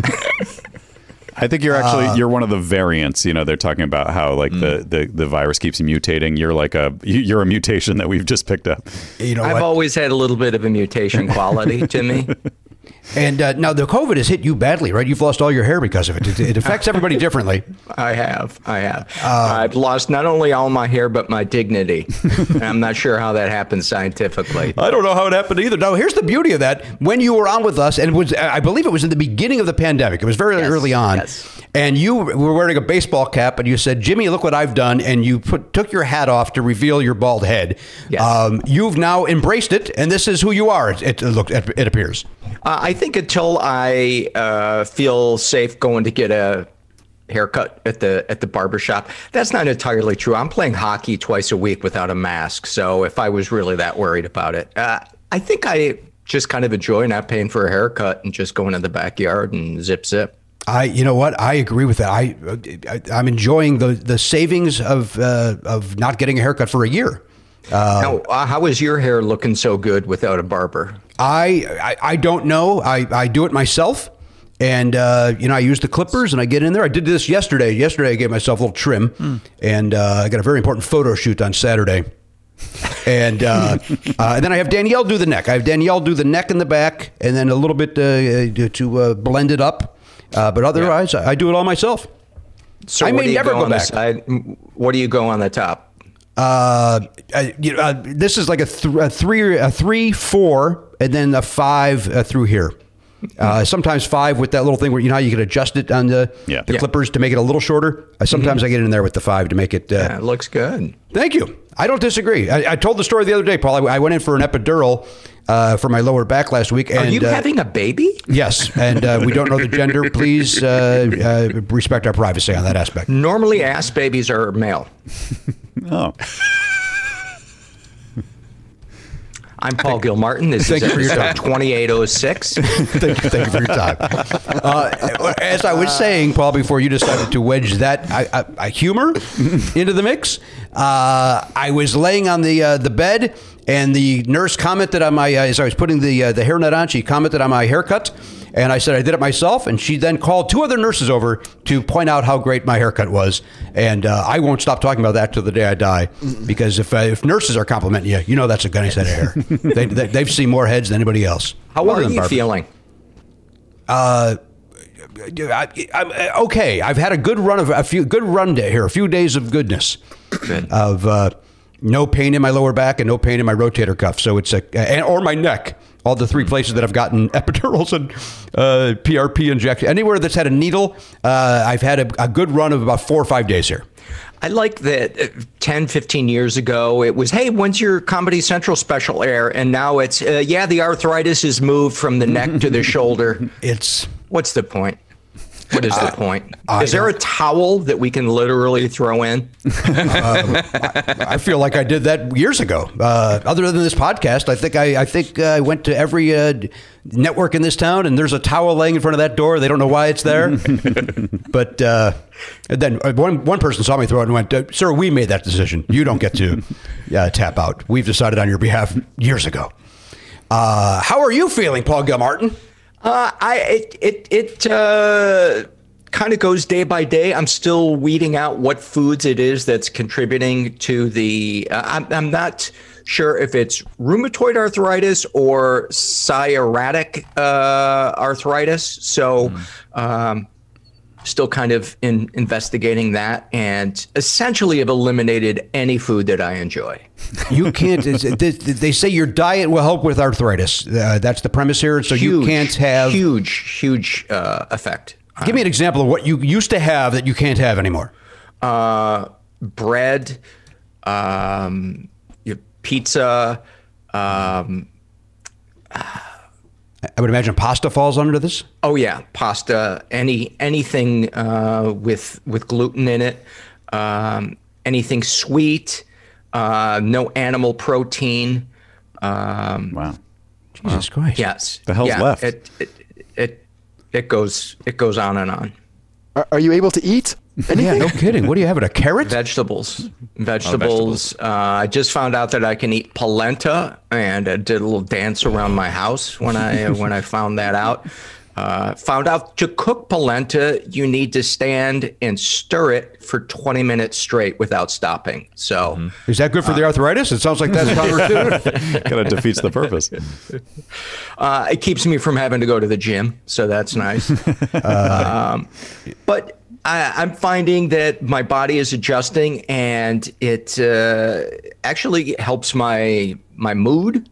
I think you're actually you're one of the variants. You know, they're talking about how like the, the, the virus keeps mutating. You're like a you're a mutation that we've just picked up. You know I've what? always had a little bit of a mutation quality to me. And uh, now the COVID has hit you badly, right? You've lost all your hair because of it. It, it affects everybody differently. I have. I have. I've lost not only all my hair, but my dignity. And I'm not sure how that happens scientifically. I don't know how it happened either. Now, here's the beauty of that. When you were on with us, and it was, I believe it was in the beginning of the pandemic. It was very Yes, early on. yes. And you were wearing a baseball cap, and you said, Jimmy, look what I've done. And you put took your hat off to reveal your bald head. Yes. Um, you've now embraced it, and this is who you are, it, it, look, it, it appears. Uh, I think until I uh, feel safe going to get a haircut at the at the barbershop, that's not entirely true. I'm playing hockey twice a week without a mask. So if I was really that worried about it, uh, I think I just kind of enjoy not paying for a haircut and just going in the backyard and zip zip. I, you know what? I agree with that. I, I I'm enjoying the the savings of uh, of not getting a haircut for a year. Uh, now, uh, how is your hair looking so good without a barber? I, I I don't know. I, I do it myself, and uh, you know I use the clippers and I get in there. I did this yesterday. Yesterday I gave myself a little trim, mm. and uh, I got a very important photo shoot on Saturday. And, uh, uh, and then I have Danielle do the neck. I have Danielle do the neck and the back, and then a little bit uh, to uh, blend it up. Uh, but otherwise, yeah. I, I do it all myself. So I may never go, go back. Side? What do you go on the top? Uh, uh, you know, uh, this is like a, th- a three, a three, four, and then a five uh, through here. Uh, sometimes five with that little thing where you know how you can adjust it on the yeah. the yeah. clippers to make it a little shorter. Uh, sometimes mm-hmm. I get in there with the five to make it. Uh, yeah, it looks good. Thank you. I don't disagree. I, I told the story the other day, Paul. I, I went in for an epidural uh, for my lower back last week. And, Are you uh, having a baby? Yes, and uh, we don't know the gender. Please uh, uh, respect our privacy on that aspect. Normally, ass babies are male. Oh. I'm Paul Gilmartin. This Thank is you for your episode twenty-eight oh six. thank, you, thank you for your time. Uh, as I was saying, Paul, before you decided to wedge that uh, uh, humor into the mix, uh, I was laying on the uh, the bed, and the nurse commented on my, uh, as I was putting the uh, the hairnet on, she commented on my haircut. And I said I did it myself, and she then called two other nurses over to point out how great my haircut was. And uh, I won't stop talking about that till the day I die, because if uh, if nurses are complimenting you, you know that's a nice head of hair. they, they, they've seen more heads than anybody else. How are you feeling? Uh, I, I, okay. I've had a good run of a few good run day here, a few days of goodness, Good. of uh, no pain in my lower back and no pain in my rotator cuff. So it's a and, or my neck. All the three places that I've gotten epidurals and uh, P R P injection, anywhere that's had a needle, uh, I've had a, a good run of about four or five days here. I like that uh, ten, fifteen years ago, it was, hey, when's your Comedy Central special air? And now it's, uh, yeah, the arthritis is moved from the neck to the shoulder. It's What's the point? What is the point? I Is there a towel that we can literally throw in? uh, I, I feel like I did that years ago. Uh, other than this podcast, I think I, I think uh, I went to every uh, network in this town, and there's a towel laying in front of that door. They don't know why it's there. But uh, then one one person saw me throw it and went, uh, "Sir, we made that decision. You don't get to uh, tap out. We've decided on your behalf years ago." Uh, how are you feeling, Paul Gilmartin? Uh, I it it, it uh, kind of goes day by day. I'm still weeding out what foods it is that's contributing to the. Uh, I'm I'm not sure if it's rheumatoid arthritis or psoriatic uh, arthritis. So, mm. um, still kind of in investigating that, and essentially have eliminated any food that I enjoy. You can't. They say your diet will help with arthritis. Uh, that's the premise here. So huge, you can't have huge, huge uh, effect. Give me an example of what you used to have that you can't have anymore. Uh, bread, um, pizza. Um, I would imagine pasta falls under this. Oh yeah, pasta. Any anything uh, with with gluten in it. Um, anything sweet. Uh, no animal protein. Um, wow. Jesus Christ. Yes. The hell's yeah, left? It, it it it goes it goes on and on. Are, are you able to eat anything? Yeah, no kidding. What do you have? A carrot? Vegetables. Vegetables. Oh, vegetables. Uh, I just found out that I can eat polenta, and I did a little dance around my house when I when I found that out. Uh, found out to cook polenta, you need to stand and stir it for twenty minutes straight without stopping. So, mm-hmm. Is that good for uh, the arthritis? It sounds like that's counterintuitive. Kind of defeats the purpose. Uh, it keeps me from having to go to the gym, so that's nice. uh, um, but I, I'm finding that my body is adjusting, and it uh, actually helps my my mood.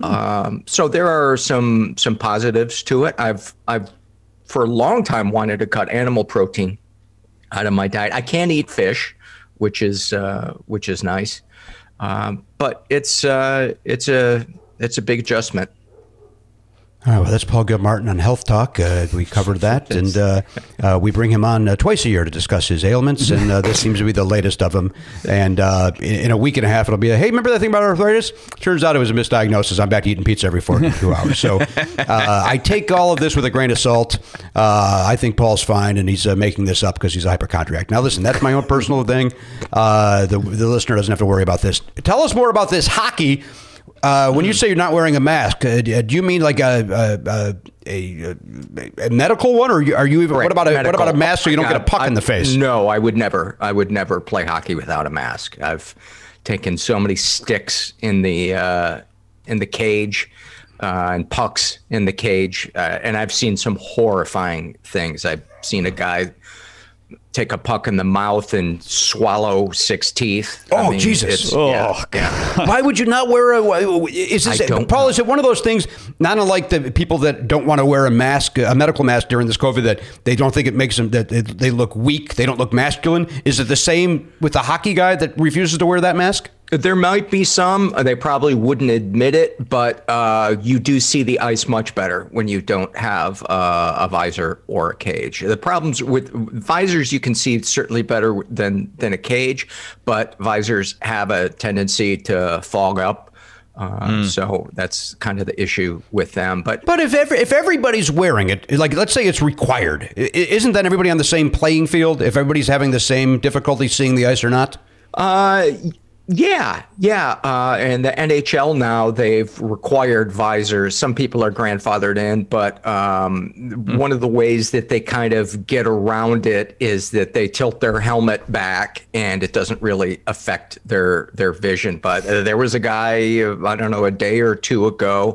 Um, so there are some some positives to it. I've I've for a long time wanted to cut animal protein out of my diet. I can't eat fish, which is uh, which is nice, um, but it's uh, it's a it's a big adjustment. All right, well, that's Paul Gilmartin on Health Talk. Uh, we covered that, and uh, uh, we bring him on uh, twice a year to discuss his ailments, and uh, this seems to be the latest of them. And uh, in, in a week and a half, it'll be, a, hey, remember that thing about arthritis? Turns out it was a misdiagnosis. I'm back to eating pizza every forty-two hours. So uh, I take all of this with a grain of salt. Uh, I think Paul's fine, and he's uh, making this up because he's a hypochondriac. Now, listen, that's my own personal thing. Uh, the, the listener doesn't have to worry about this. Tell us more about this hockey. Uh, when you say you're not wearing a mask, uh, do you mean like a a, a, a medical one, or are you, are you even? Right. What about a medical. what about a mask so you don't get a puck I, in the face? No, I would never. I would never play hockey without a mask. I've taken so many sticks in the uh, in the cage uh, and pucks in the cage, uh, and I've seen some horrifying things. I've seen a guy take a puck in the mouth and swallow six teeth. Oh, I mean, Jesus. It's, Oh, yeah, yeah. Why would you not wear a, is this, I don't Paul, know. is it one of those things, not unlike the people that don't want to wear a mask, a medical mask during this COVID, that they don't think it makes them, that they look weak, they don't look masculine? Is it the same with the hockey guy that refuses to wear that mask? There might be some. They probably wouldn't admit it, but uh, you do see the ice much better when you don't have uh, a visor or a cage. The problems with visors, you can see certainly better than than a cage, but visors have a tendency to fog up. Uh, mm. So that's kind of the issue with them. But but if every, if everybody's wearing it, like let's say it's required, isn't then everybody on the same playing field? If everybody's having the same difficulty seeing the ice or not? Uh. Yeah, yeah. Uh, and the N H L now, they've required visors. Some people are grandfathered in, but um, mm. one of the ways that they kind of get around it is that they tilt their helmet back, and it doesn't really affect their their vision. But uh, there was a guy, uh, I don't know, a day or two ago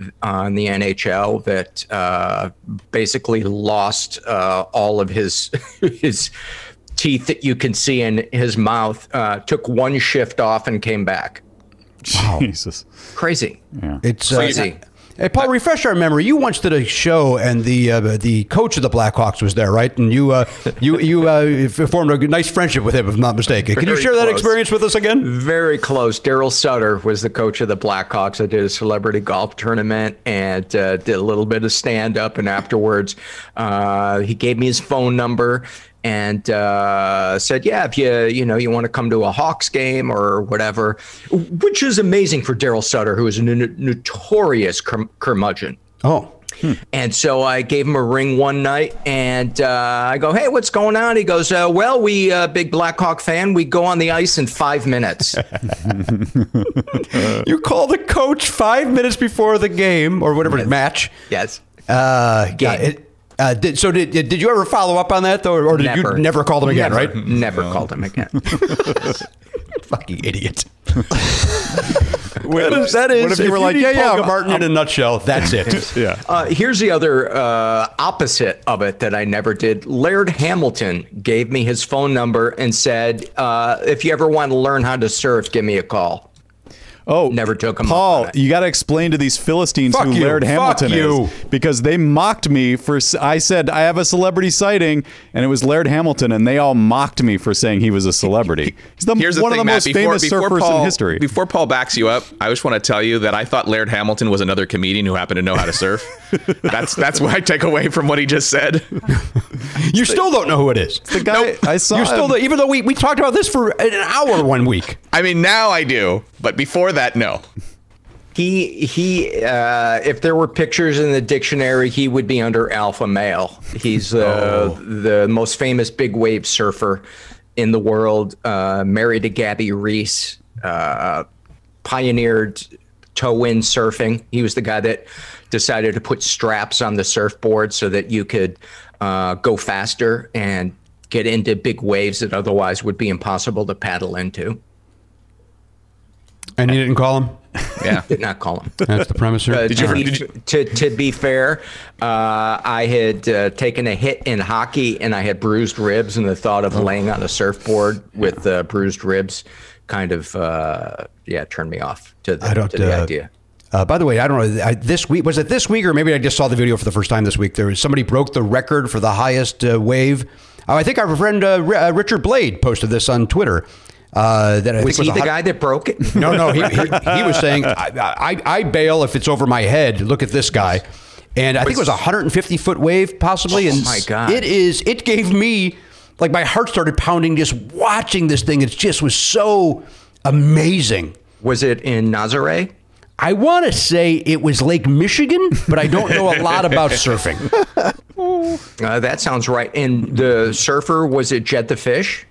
on the N H L that uh, basically lost uh, all of his his. teeth that you can see in his mouth, uh, took one shift off and came back. Wow. Jesus. Crazy. Yeah. It's crazy. Uh, Hey, Paul, refresh our memory. You once did a show, and the uh, the coach of the Blackhawks was there, right? And you uh, you you uh, formed a nice friendship with him, if I'm not mistaken. Can you Very share that close. experience with us again? Very close. Daryl Sutter was the coach of the Blackhawks. I did a celebrity golf tournament and uh, did a little bit of stand up. And afterwards, uh, he gave me his phone number and uh, said, "Yeah, if you you know you want to come to a Hawks game or whatever," which is amazing for Daryl Sutter, who is a n- notorious cur- curmudgeon. Oh. Hmm. And so I gave him a ring one night, and uh, I go, "Hey, what's going on?" He goes, uh, "Well, we uh, big Blackhawk fan. We go on the ice in five minutes." You call the coach five minutes before the game or whatever Yes. match. Yes. Uh, yeah. Game. It, uh, did, so did did you ever follow up on that though, or did Never. you never call them again? Never, Right? Never called him again. Fucking idiot. That is, that is What if you were if like, need yeah, yeah, Polka I'm- Martin in a nutshell, that's it. Yeah. Uh, here's the other uh, opposite of it that I never did. Laird Hamilton gave me his phone number and said, uh, "If you ever want to learn how to surf, give me a call." Oh, Never took him up Paul, on it. you got to explain to these Philistines Fuck who you. Laird Fuck Hamilton you. is, because they mocked me for. s- I said I have a celebrity sighting, and it was Laird Hamilton, and they all mocked me for saying he was a celebrity. He's the, Here's the one thing, of the Matt. most Before, famous before surfers Paul, in history. Before Paul backs you up, I just want to tell you that I thought Laird Hamilton was another comedian who happened to know how to surf. that's that's what I take away from what he just said. You still don't know who it is. the guy I saw. You're still, him. the, even though we, we talked about this for an hour one week. I mean, now I do, but before that, no. He he. Uh, if there were pictures in the dictionary, he would be under alpha male. He's uh, the most famous big wave surfer in the world. Uh, married to Gabby Reese. Uh, pioneered toe-in surfing. He was the guy that decided to put straps on the surfboard so that you could uh, go faster and get into big waves that otherwise would be impossible to paddle into. And you didn't call him? Yeah. Did not call him. That's the premise here. Uh, Did you to, ever- be, did you- to, to be fair, uh, I had uh, taken a hit in hockey and I had bruised ribs, and the thought of laying on a surfboard with uh, bruised ribs kind of, uh, yeah, turned me off to the, I don't, to the uh, idea. Uh, by the way, I don't know. I, this week was it this week, or maybe I just saw the video for the first time this week. There was somebody broke the record for the highest uh, wave. Oh, I think our friend uh, R- uh, Richard Blade posted this on Twitter. Uh, that I Was think he was the a guy that broke it? No, no. He, he, he was saying, I, I, I bail if it's over my head. Look at this guy. And I think it was a one hundred fifty foot wave, possibly. Oh, and my God. It is. It gave me, like, my heart started pounding just watching this thing. It just was so amazing. Was it in Nazare? I want to say it was Lake Michigan, but I don't know a lot about surfing. Uh, that sounds right. And the surfer, was it Jed the Fish?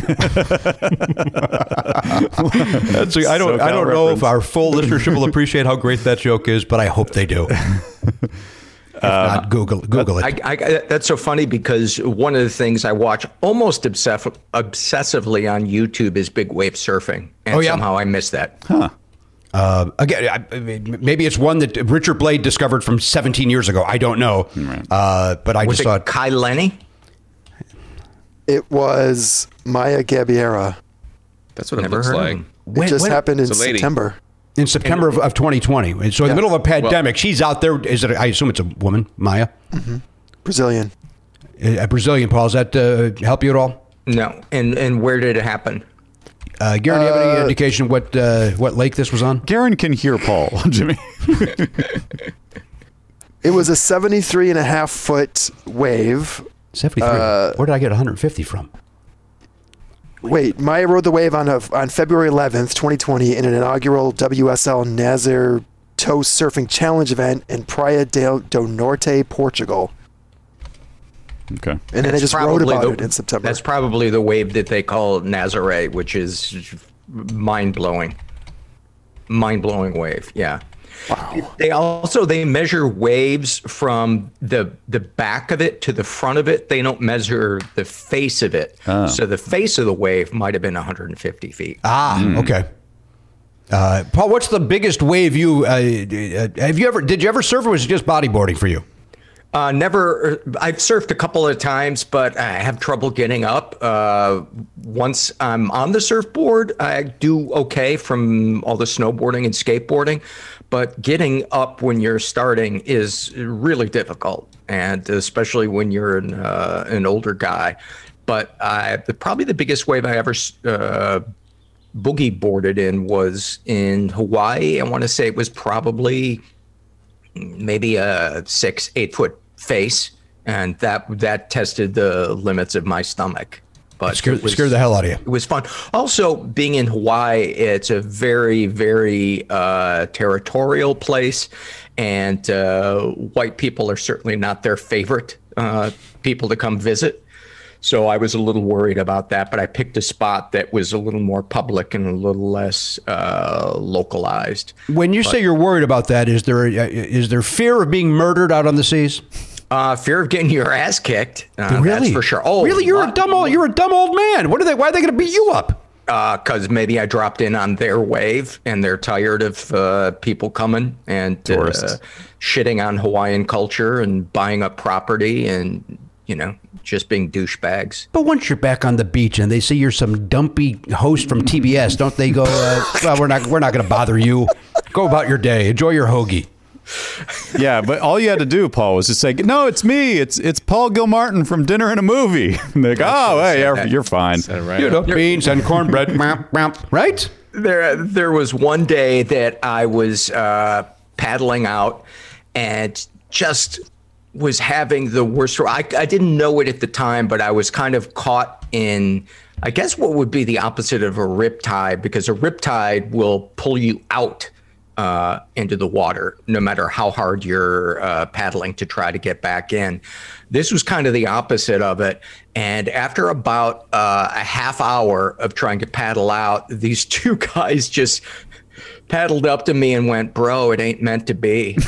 That's a, I don't. I SoCal don't know reference. if our full listenership will appreciate how great that joke is, but I hope they do. If not, Google Google it. I, I, that's so funny because one of the things I watch almost obsess- obsessively on YouTube is big wave surfing. And Oh, yeah? somehow I miss that. Uh, again, I, I mean, maybe it's one that Richard Blade discovered from seventeen years ago. I don't know, uh, but I Was just it thought Kai Lenny? It was Maya Gabiera. That's what Never it looks heard of like. him. When- It just when- happened in It's a lady. September. in September of, of twenty twenty. And so in the Yeah. middle of a pandemic, she's out there. Is it? I assume it's a woman, Maya, Brazilian. a Brazilian. Paul, does that uh, help you at all? No. And and where did it happen? Uh, Gary, do you have any indication what uh, what lake this was on? Garen can hear Paul, Jimmy. It was a seventy-three and a half foot wave. seventy-three. Uh, Where did I get one hundred fifty from? Wait, Maya rode the wave on a, on February eleventh, twenty twenty, in an inaugural W S L Nazar Tow Surfing Challenge event in Praia del do Norte, Portugal. Okay. And then I That's just wrote probably about the- it in September. That's probably the wave that they call Nazare, which is mind-blowing. Mind-blowing wave, yeah. Wow. They also they measure waves from the the back of it to the front of it. They don't measure the face of it. So the face of the wave might have been one hundred fifty feet. Ah, okay. Uh, Paul, what's the biggest wave you uh, uh, have you ever? Did you ever surf, or was it just bodyboarding for you? Uh, never. I've surfed a couple of times, but I have trouble getting up. Uh, once I'm on the surfboard, I do okay from all the snowboarding and skateboarding. but getting up when you're starting is really difficult, and especially when you're an, uh, an older guy. But I, the, probably the biggest wave I ever uh, boogie boarded in was in Hawaii. I want to say it was probably maybe a six, eight foot face, and that that tested the limits of my stomach. But Scared, it was, scared the hell out of you. It was fun. Also, being in Hawaii, it's a very, very uh, territorial place, and uh, white people are certainly not their favorite uh, people to come visit. So I was a little worried about that, but I picked a spot that was a little more public and a little less uh, localized. When you but, say you're worried about that, is there is there fear of being murdered out on the seas? Uh, fear of getting your ass kicked. Uh, really? That's for sure. Oh, really? You're lot, a dumb old. You're a dumb old man. What are they? Why are they going to beat you up? Because uh, maybe I dropped in on their wave, and they're tired of uh, people coming and uh, shitting on Hawaiian culture and buying up property and, you know, just being douchebags. But once you're back on the beach and they see you're some dumpy host from T B S, don't they go, uh, well, we're not we're not going to bother you. Go about your day. Enjoy your hoagie. Yeah, but all you had to do, Paul, was just say, "No, it's me. It's it's Paul Gilmartin from Dinner and a Movie." And they're like, "Oh, hey, you're, you're fine." Right. You know, beans and cornbread, right? There, there was one day that I was uh, paddling out and just was having the worst. I, I didn't know it at the time, but I was kind of caught in, I guess, what would be the opposite of a riptide, because a riptide will pull you out uh, into the water, no matter how hard you're uh, paddling to try to get back in. This was kind of the opposite of it. And after about uh, a half hour of trying to paddle out, these two guys just paddled up to me and went, "Bro, it ain't meant to be."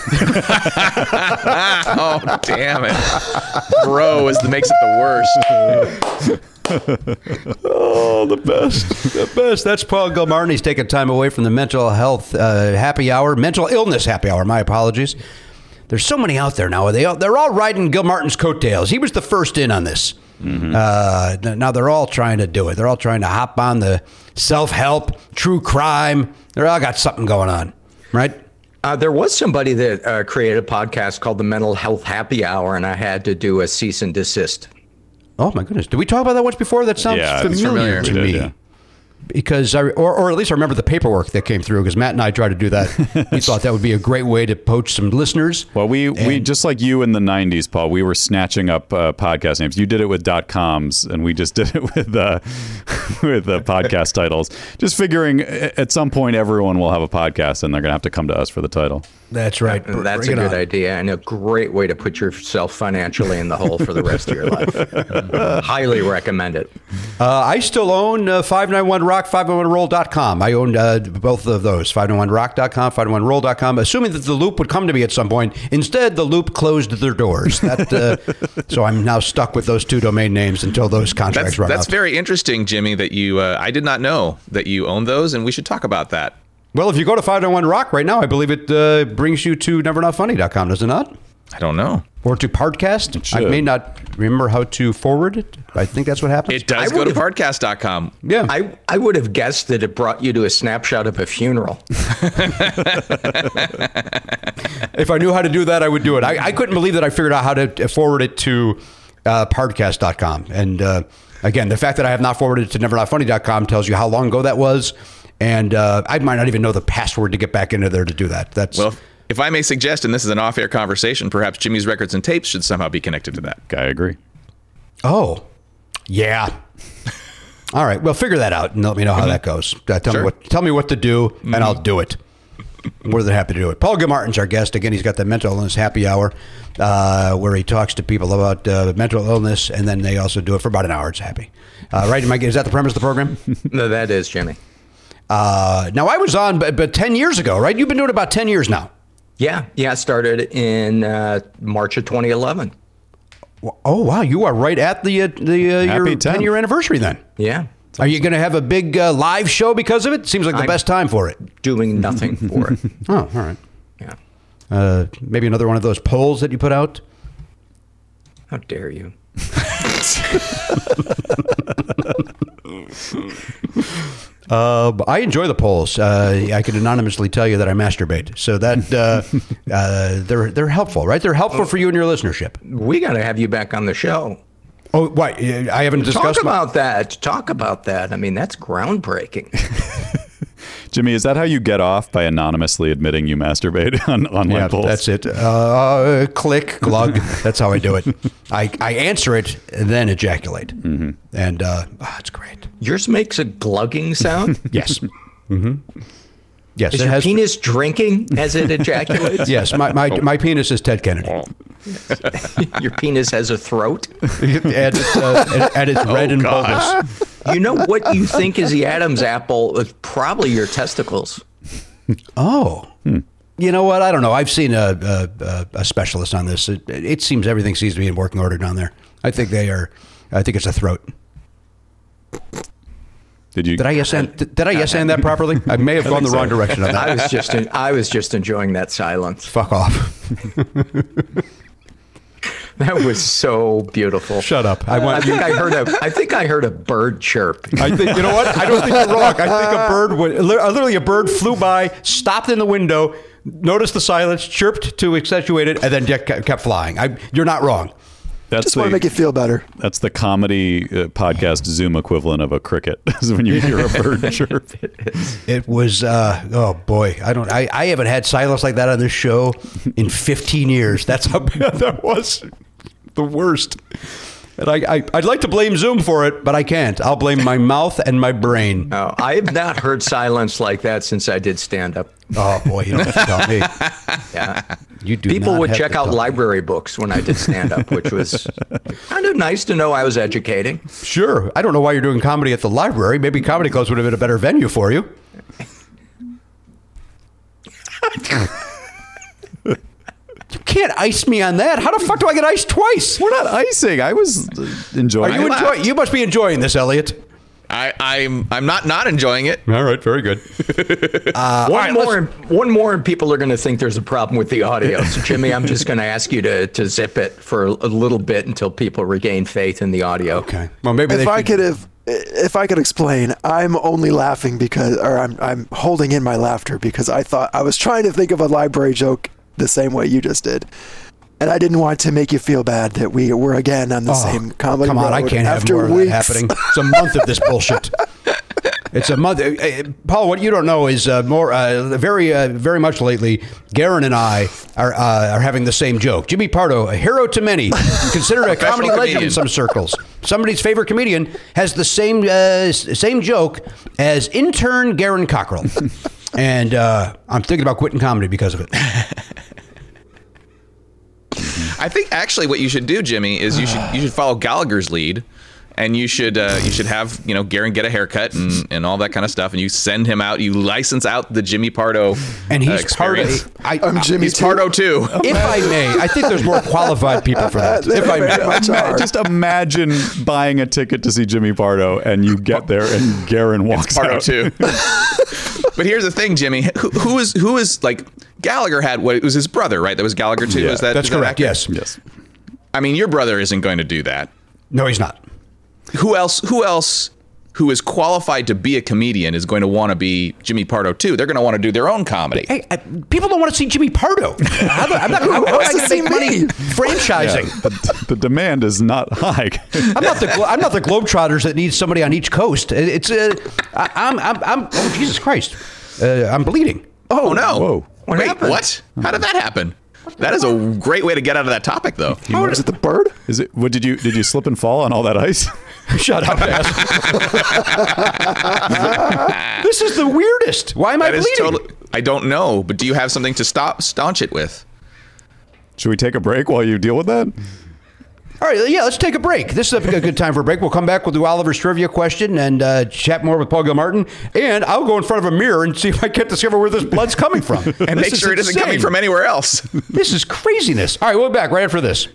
Oh, damn it. Bro is the makes it the worst. Oh, the best. The best. That's Paul Gilmartin. He's taking time away from the mental health uh, happy hour, mental illness happy hour. My apologies. There's so many out there now. They all, they're all riding Gilmartin's coattails. He was the first in on this. Mm-hmm. Uh, now they're all trying to do it. They're all trying to hop on the self-help, true crime. They're all got something going on, right? Uh, there was somebody that uh, created a podcast called the Mental Health Happy Hour, and I had to do a cease and desist. Oh, my goodness. Did we talk about that once before? That sounds Yeah, it's familiar, familiar. to We me. did, yeah. Because I, or, or at least I remember the paperwork that came through, because Matt and I tried to do that. We thought that would be a great way to poach some listeners. Well, we, we And- just like you in the nineties, Paul, we were snatching up uh, podcast names. You did it with .coms, and we just did it with uh, with uh, podcast titles. Just figuring at some point everyone will have a podcast, and they're going to have to come to us for the title. That's right. And that's Bring a it good on. idea and a great way to put yourself financially in the hole for the rest of your life. Highly recommend it. Uh, I still own uh, five ninety-one rock, five ninety-one roll dot com. I own uh, both of those, five ninety-one rock dot com, five ninety-one roll dot com, assuming that the Loop would come to me at some point. Instead, the Loop closed their doors. That, uh, so I'm now stuck with those two domain names until those contracts That's, run that's out. very interesting, Jimmy, that you, uh, I did not know that you own those, and we should talk about that. Well, if you go to five ninety-one rock right now, I believe it uh, brings you to never not funny dot com, does it not? I don't know. Or to Partcast? I should. may not remember how to forward it. I think that's what happens. It does I go to would've- podcast dot com. Yeah. I, I would have guessed that it brought you to a snapshot of a funeral. If I knew how to do that, I would do it. I, I couldn't believe that I figured out how to forward it to uh, Partcast dot com. And uh, again, the fact that I have not forwarded it to never not funny dot com tells you how long ago that was. And uh, I might not even know the password to get back into there to do that. That's Well, if I may suggest, and this is an off-air conversation, perhaps Jimmy's Records and Tapes should somehow be connected to that. I agree. Oh, yeah. All right. Well, figure that out and let me know how that goes. Uh, tell Sure. me what tell me what to do, and I'll do it. More than happy to do it. Paul Gilmartin's our guest. Again, he's got the Mental Illness Happy Hour, uh, where he talks to people about uh, mental illness, and then they also do it for about an hour. It's happy. Uh, right, Mike? Is that the premise of the program? No, that is, Jimmy. Uh, now, I was on, but, but ten years ago, right? You've been doing it about ten years now. Yeah, yeah, I started in uh, March of twenty eleven. Oh, wow. You are right at the, uh, the uh, your tenth. ten-year anniversary then. Yeah, Are you going to have a big uh, live show because of it? Seems like the I'm- best time for it. doing nothing for it. Oh, all right. Yeah. Uh, maybe another one of those polls that you put out. How dare you? Uh, I enjoy the polls. Uh, I can anonymously tell you that I masturbate, so that uh, uh, they're they're helpful, right? They're helpful for you and your listenership. We got to have you back on the show. Oh, what? I haven't discussed Talk about that. Talk about that. I mean, that's groundbreaking. Jimmy, is that how you get off, by anonymously admitting you masturbate on online Yeah, polls? that's it. Uh, click, glug. That's how I do it. I, I answer it and then ejaculate. Mm-hmm. And uh, oh, it's great. Yours makes a glugging sound? Yes. Mm-hmm. Yes. Is it your has, penis drinking as it ejaculates? Yes. My, my, my penis is Ted Kennedy. Your penis has a throat? and, it's, uh, and, and it's red and bulbous. You know what you think is the Adam's apple is probably your testicles. Oh. Hmm. You know what? I don't know. I've seen a, a, a specialist on this. It, it seems everything seems to be in working order down there. I think they are. I think it's a throat. Did you? Did I yes and did, did I yes and that properly? I may have gone the wrong direction on that. I was just in, I was just enjoying that silence. Fuck off. That was so beautiful. Shut up. I I want. think I heard a I think I heard a bird chirp. I think you know what? I don't think you're wrong. I think a bird would literally a bird flew by, stopped in the window, noticed the silence, chirped to accentuate it, and then kept flying. I, you're not wrong. That's Just the, want to make you feel better. That's the comedy uh, podcast Zoom equivalent of a cricket. Is when you hear a bird chirp. It was uh, oh boy, I don't. I, I haven't had silence like that on this show in fifteen years. That's how bad that was. The worst. And I, I I'd like to blame Zoom for it, but I can't. I'll blame my mouth and my brain. Oh, I have not heard silence like that since I did stand up. Oh boy, you don't have to tell me. Yeah. You do. People not would have check to out tell me. library books when I did stand up, which was kind of nice to know I was educating. Sure. I don't know why you're doing comedy at the library. Maybe Comedy Clubs would have been a better venue for you. You can't ice me on that. How the fuck do I get iced twice? We're not icing. I was enjoying. Are you it. enjoying? You must be enjoying this, Elliot. I, I'm I'm not not enjoying it. All right, very good. Uh, One right, more, and, one more, and people are going to think there's a problem with the audio. So, Jimmy, I'm just going to ask you to, to zip it for a little bit until people regain faith in the audio. Okay. Well, maybe If they I should- could have, if I could explain, I'm only laughing because, or I'm I'm holding in my laughter because I thought I was trying to think of a library joke the same way you just did. And I didn't want to make you feel bad that we were again on the Oh, same comedy come on, I road can't have after more weeks. of that happening. It's a month of this bullshit. It's a month. uh, uh, Paul, what you don't know is uh, more, uh, very, uh, very much lately, Garen and I are uh, are having the same joke. Jimmy Pardo, a hero to many, considered a comedy legend comedian. in some circles. Somebody's favorite comedian has the same uh, s- same joke as intern Garen Cockrell, and uh, I'm thinking about quitting comedy because of it. I think actually what you should do, Jimmy, is you should you should follow Gallagher's lead, and you should uh, you should have you know Garen get a haircut and, and all that kind of stuff, and you send him out, you license out the Jimmy Pardo And he's uh, experience. Pardo. I, I'm Jimmy He's too. Pardo too. If I may, I think there's more qualified people for that. If I Very may. much Ima- are. Just imagine buying a ticket to see Jimmy Pardo, and you get there, and Garen walks Pardo out. too. But here's the thing, Jimmy. Who, who is who is like Gallagher had what it was his brother, right? That was Gallagher too. Yeah, is that That's is that correct. accurate? Yes. Yes. I mean, your brother isn't going to do that. No, he's not. Who else? Who else? Who is qualified to be a comedian is going to want to be Jimmy Pardo too. They're going to want to do their own comedy. Hey, I, people don't want to see Jimmy Pardo. How, do- I'm not, how, how am I wants to going to see make money me? franchising? The, the demand is not high. I'm not the Glo- I'm not the Globetrotters that need somebody on each coast. It- It's uh, I, I'm I'm I'm oh Jesus Christ, uh, I'm bleeding. Oh no! Whoa. Wait, happened? what? How did that happen? That is a great way to get out of that topic, though. Was it the bird? Is it? What did you did you slip and fall on all that ice? Shut up, ass. This is the weirdest. Why am I That is bleeding? totally. I don't know, but do you have something to stop staunch it with? Should we take a break while you deal with that? All right, yeah, let's take a break. This is a good time for a break. We'll come back with the Oliver's trivia question and uh, chat more with Paul Gilmartin. And I'll go in front of a mirror and see if I can't discover where this blood's coming from. And make sure it isn't coming from anywhere else. This is craziness. All right, we'll be back right after this.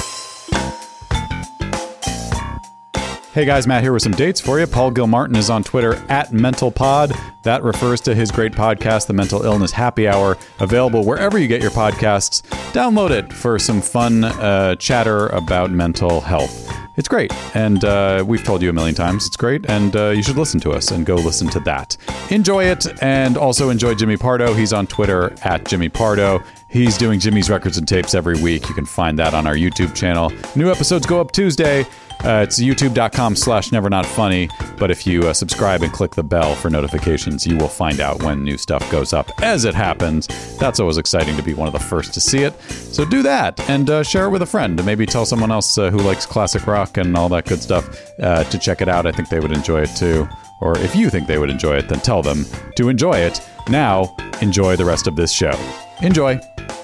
Hey guys, Matt here with some dates for you. Paul Gilmartin is on Twitter at MentalPod. That refers to his great podcast, The Mental Illness Happy Hour, available wherever you get your podcasts. Download it for some fun uh, chatter about mental health. It's great. And uh, we've told you a million times it's great. And uh, you should listen to us and go listen to that. Enjoy it. And also enjoy Jimmy Pardo. He's on Twitter at Jimmy Pardo. He's doing Jimmy's Records and Tapes every week. You can find that on our YouTube channel. New episodes go up Tuesday. Uh, it's youtube.com slash never not funny. But if you uh, subscribe and click the bell for notifications, you will find out when new stuff goes up as it happens. That's always exciting to be one of the first to see it. So do that and uh, share it with a friend. And maybe tell someone else uh, who likes classic rock and all that good stuff uh, to check it out. I think they would enjoy it too. Or if you think they would enjoy it, then tell them to enjoy it. Now, enjoy the rest of this show. Enjoy.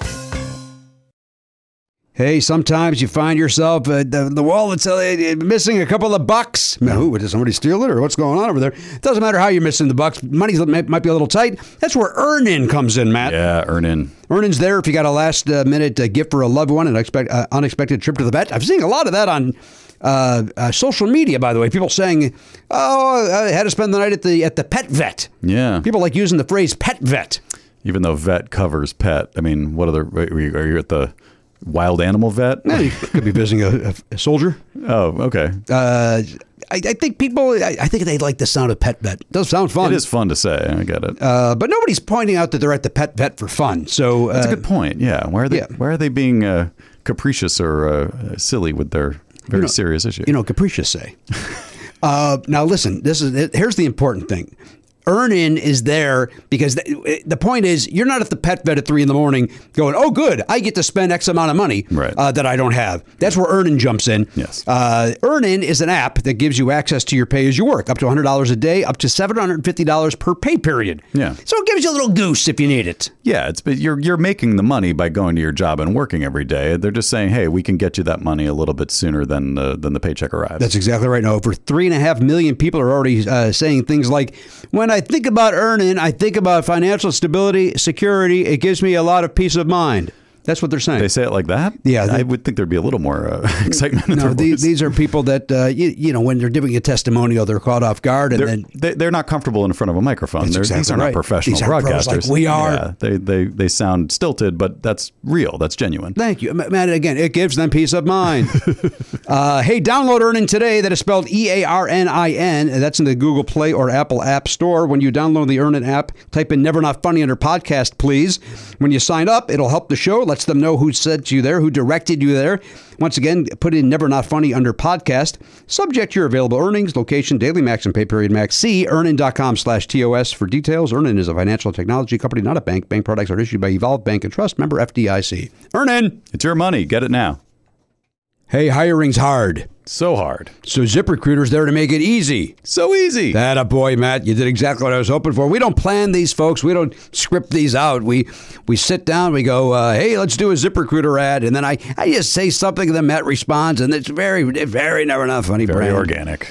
Hey, sometimes you find yourself uh, the, the wallet's uh, missing a couple of bucks. Who, did somebody steal it or what's going on over there? It doesn't matter how you're missing the bucks. Money might be a little tight. That's where Earn-In comes in, Matt. Yeah, Earn-In. Earn-In's there if you got a last-minute uh, gift for a loved one, an expect, uh, unexpected trip to the vet. I'm seeing a lot of that on uh, uh, social media, by the way. People saying, oh, I had to spend the night at the at the pet vet. Yeah. People like using the phrase pet vet. Even though vet covers pet. I mean, what other... Are you, are you at the... wild animal vet? Yeah, you could be visiting a, a soldier. Oh, okay. Uh, I, I think people, I, I think they like the sound of pet vet. It does sound fun. It is fun to say. I get it. Uh, but nobody's pointing out that they're at the pet vet for fun. So uh, that's a good point. Yeah. Why are they? Yeah. Why are they being uh, capricious or uh, silly with their very you know, serious issue? You know, capricious say. uh, now listen. This is here's the important thing. Earn-In is there because the, the point is you're not at the pet vet at three in the morning going, oh, good, I get to spend X amount of money right. uh, that I don't have. That's where Earn-In jumps in. Yes. Uh, Earn-In is an app that gives you access to your pay as you work, up to one hundred dollars a day, up to seven hundred fifty dollars per pay period. Yeah. So it gives you a little goose if you need it. Yeah, it's but you're you're making the money by going to your job and working every day. They're just saying, hey, we can get you that money a little bit sooner than uh, than the paycheck arrives. That's exactly right. Now, over three and a half million people are already uh, saying things like, when I think about Earn-In, I think about financial stability, security. It gives me a lot of peace of mind. That's what they're saying. They say it like that? Yeah. They, I would think there'd be a little more uh, excitement in no, their the, voice. these are people that, uh, you, you know, when they're giving a testimonial, they're caught off guard. And they're, then they, they're not comfortable in front of a microphone. That's They're, exactly these are right. not professional These are pros broadcasters. like we are. Yeah, they, they, they sound stilted, but that's real. That's genuine. Thank you. Matt, again, it gives them peace of mind. uh, hey, download Earn-In today. That is spelled E A R N I N. That's in the Google Play or Apple App Store. When you download the Earn-In app, type in Never Not Funny under podcast, please. When you sign up, it'll help the show. Lets them know who sent you there, who directed you there. Once again, put in Never Not Funny under podcast. Subject to your available earnings, location, daily max, and pay period max. See earnin.com slash TOS for details. Earn-In is a financial technology company, not a bank. Bank products are issued by Evolve Bank and Trust, member F D I C. Earn-In. It's your money. Get it now. Hey, hiring's hard. So hard. So ZipRecruiter's there to make it easy. So easy. That a boy, Matt. You did exactly what I was hoping for. We don't plan these, folks. We don't script these out. We we sit down. We go, uh, hey, let's do a ZipRecruiter ad, and then I, I just say something, and then Matt responds, and it's very, very never not funny. Very brand. organic.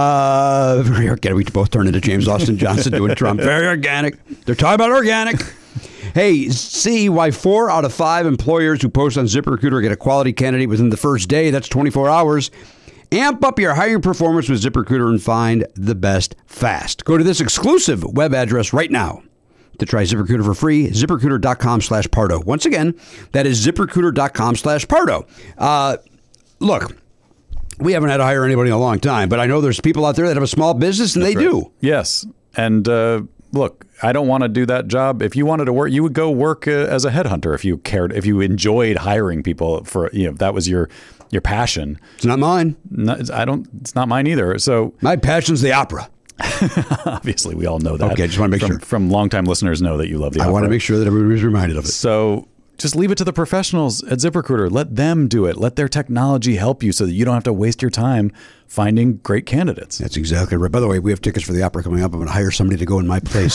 Uh, very organic. We both turn into James Austin Johnson doing Trump. Very organic. They're talking about organic. Hey, see why four out of five employers who post on ZipRecruiter get a quality candidate within the first day. That's twenty-four hours. Amp up your hiring performance with ZipRecruiter and find the best fast. Go to this exclusive web address right now to try ZipRecruiter for free. ZipRecruiter.com slash Pardo. Once again, that is ZipRecruiter.com slash Pardo. Uh, look, we haven't had to hire anybody in a long time, but I know there's people out there that have a small business and That's they right. do. Yes. And uh, look, I don't want to do that job. If you wanted to work, you would go work uh, as a headhunter if you cared, if you enjoyed hiring people for, you know, if that was your your passion. It's not mine. No, it's, I don't, it's not mine either. So My passion's the opera. obviously we all know that. Okay, just want to make from, sure. From longtime listeners know that you love the I opera. want to make sure that everybody's reminded of it. So just leave it to the professionals at ZipRecruiter. Let them do it. Let their technology help you so that you don't have to waste your time finding great candidates. That's exactly right. By the way, we have tickets for the opera coming up. I'm going to hire somebody to go in my place.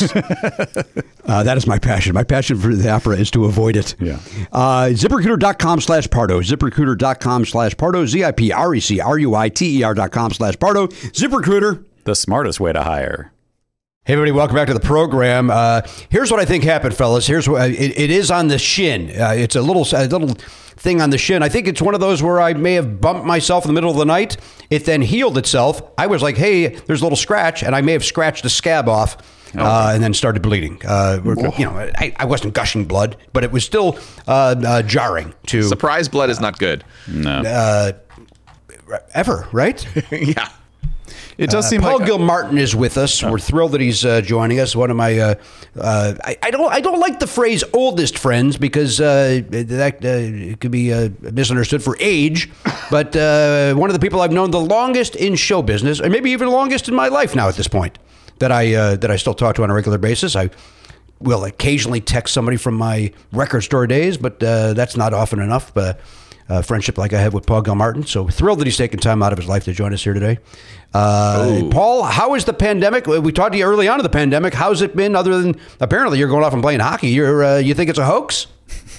uh, that is my passion. My passion for the opera is to avoid it. Yeah. Uh, ZipRecruiter.com slash Pardo. ZipRecruiter.com slash Pardo. Z I P R E C R U I T E R dot com slash Pardo. ZipRecruiter. The smartest way to hire. Hey, everybody, welcome back to the program. Uh, here's what I think happened, fellas. Here's what it, it is on the shin. Uh, it's a little a little thing on the shin. I think it's one of those where I may have bumped myself in the middle of the night. It then healed itself. I was like, hey, there's a little scratch, and I may have scratched the scab off. Uh, and then started bleeding. Uh, you know, I, I wasn't gushing blood, but it was still uh, uh, jarring. To Surprise blood is not good. No. uh, ever, right? Yeah. It does Uh, seem Paul like Gilmartin is with us. We're thrilled that he's uh, joining us. One of my, uh, uh, I, I don't, I don't like the phrase "oldest friends" because uh, that uh, it could be uh, misunderstood for age. But uh, one of the people I've known the longest in show business, or maybe even longest in my life now at this point, that I uh, that I still talk to on a regular basis. I will occasionally text somebody from my record store days, but uh, that's not often enough. But uh, friendship like I have with Paul Gilmartin. So thrilled that he's taken time out of his life to join us here today. Uh, Paul, how is the pandemic? We talked to you early on in the pandemic. How's it been? Other than apparently you're going off and playing hockey. You're uh, you think it's a hoax?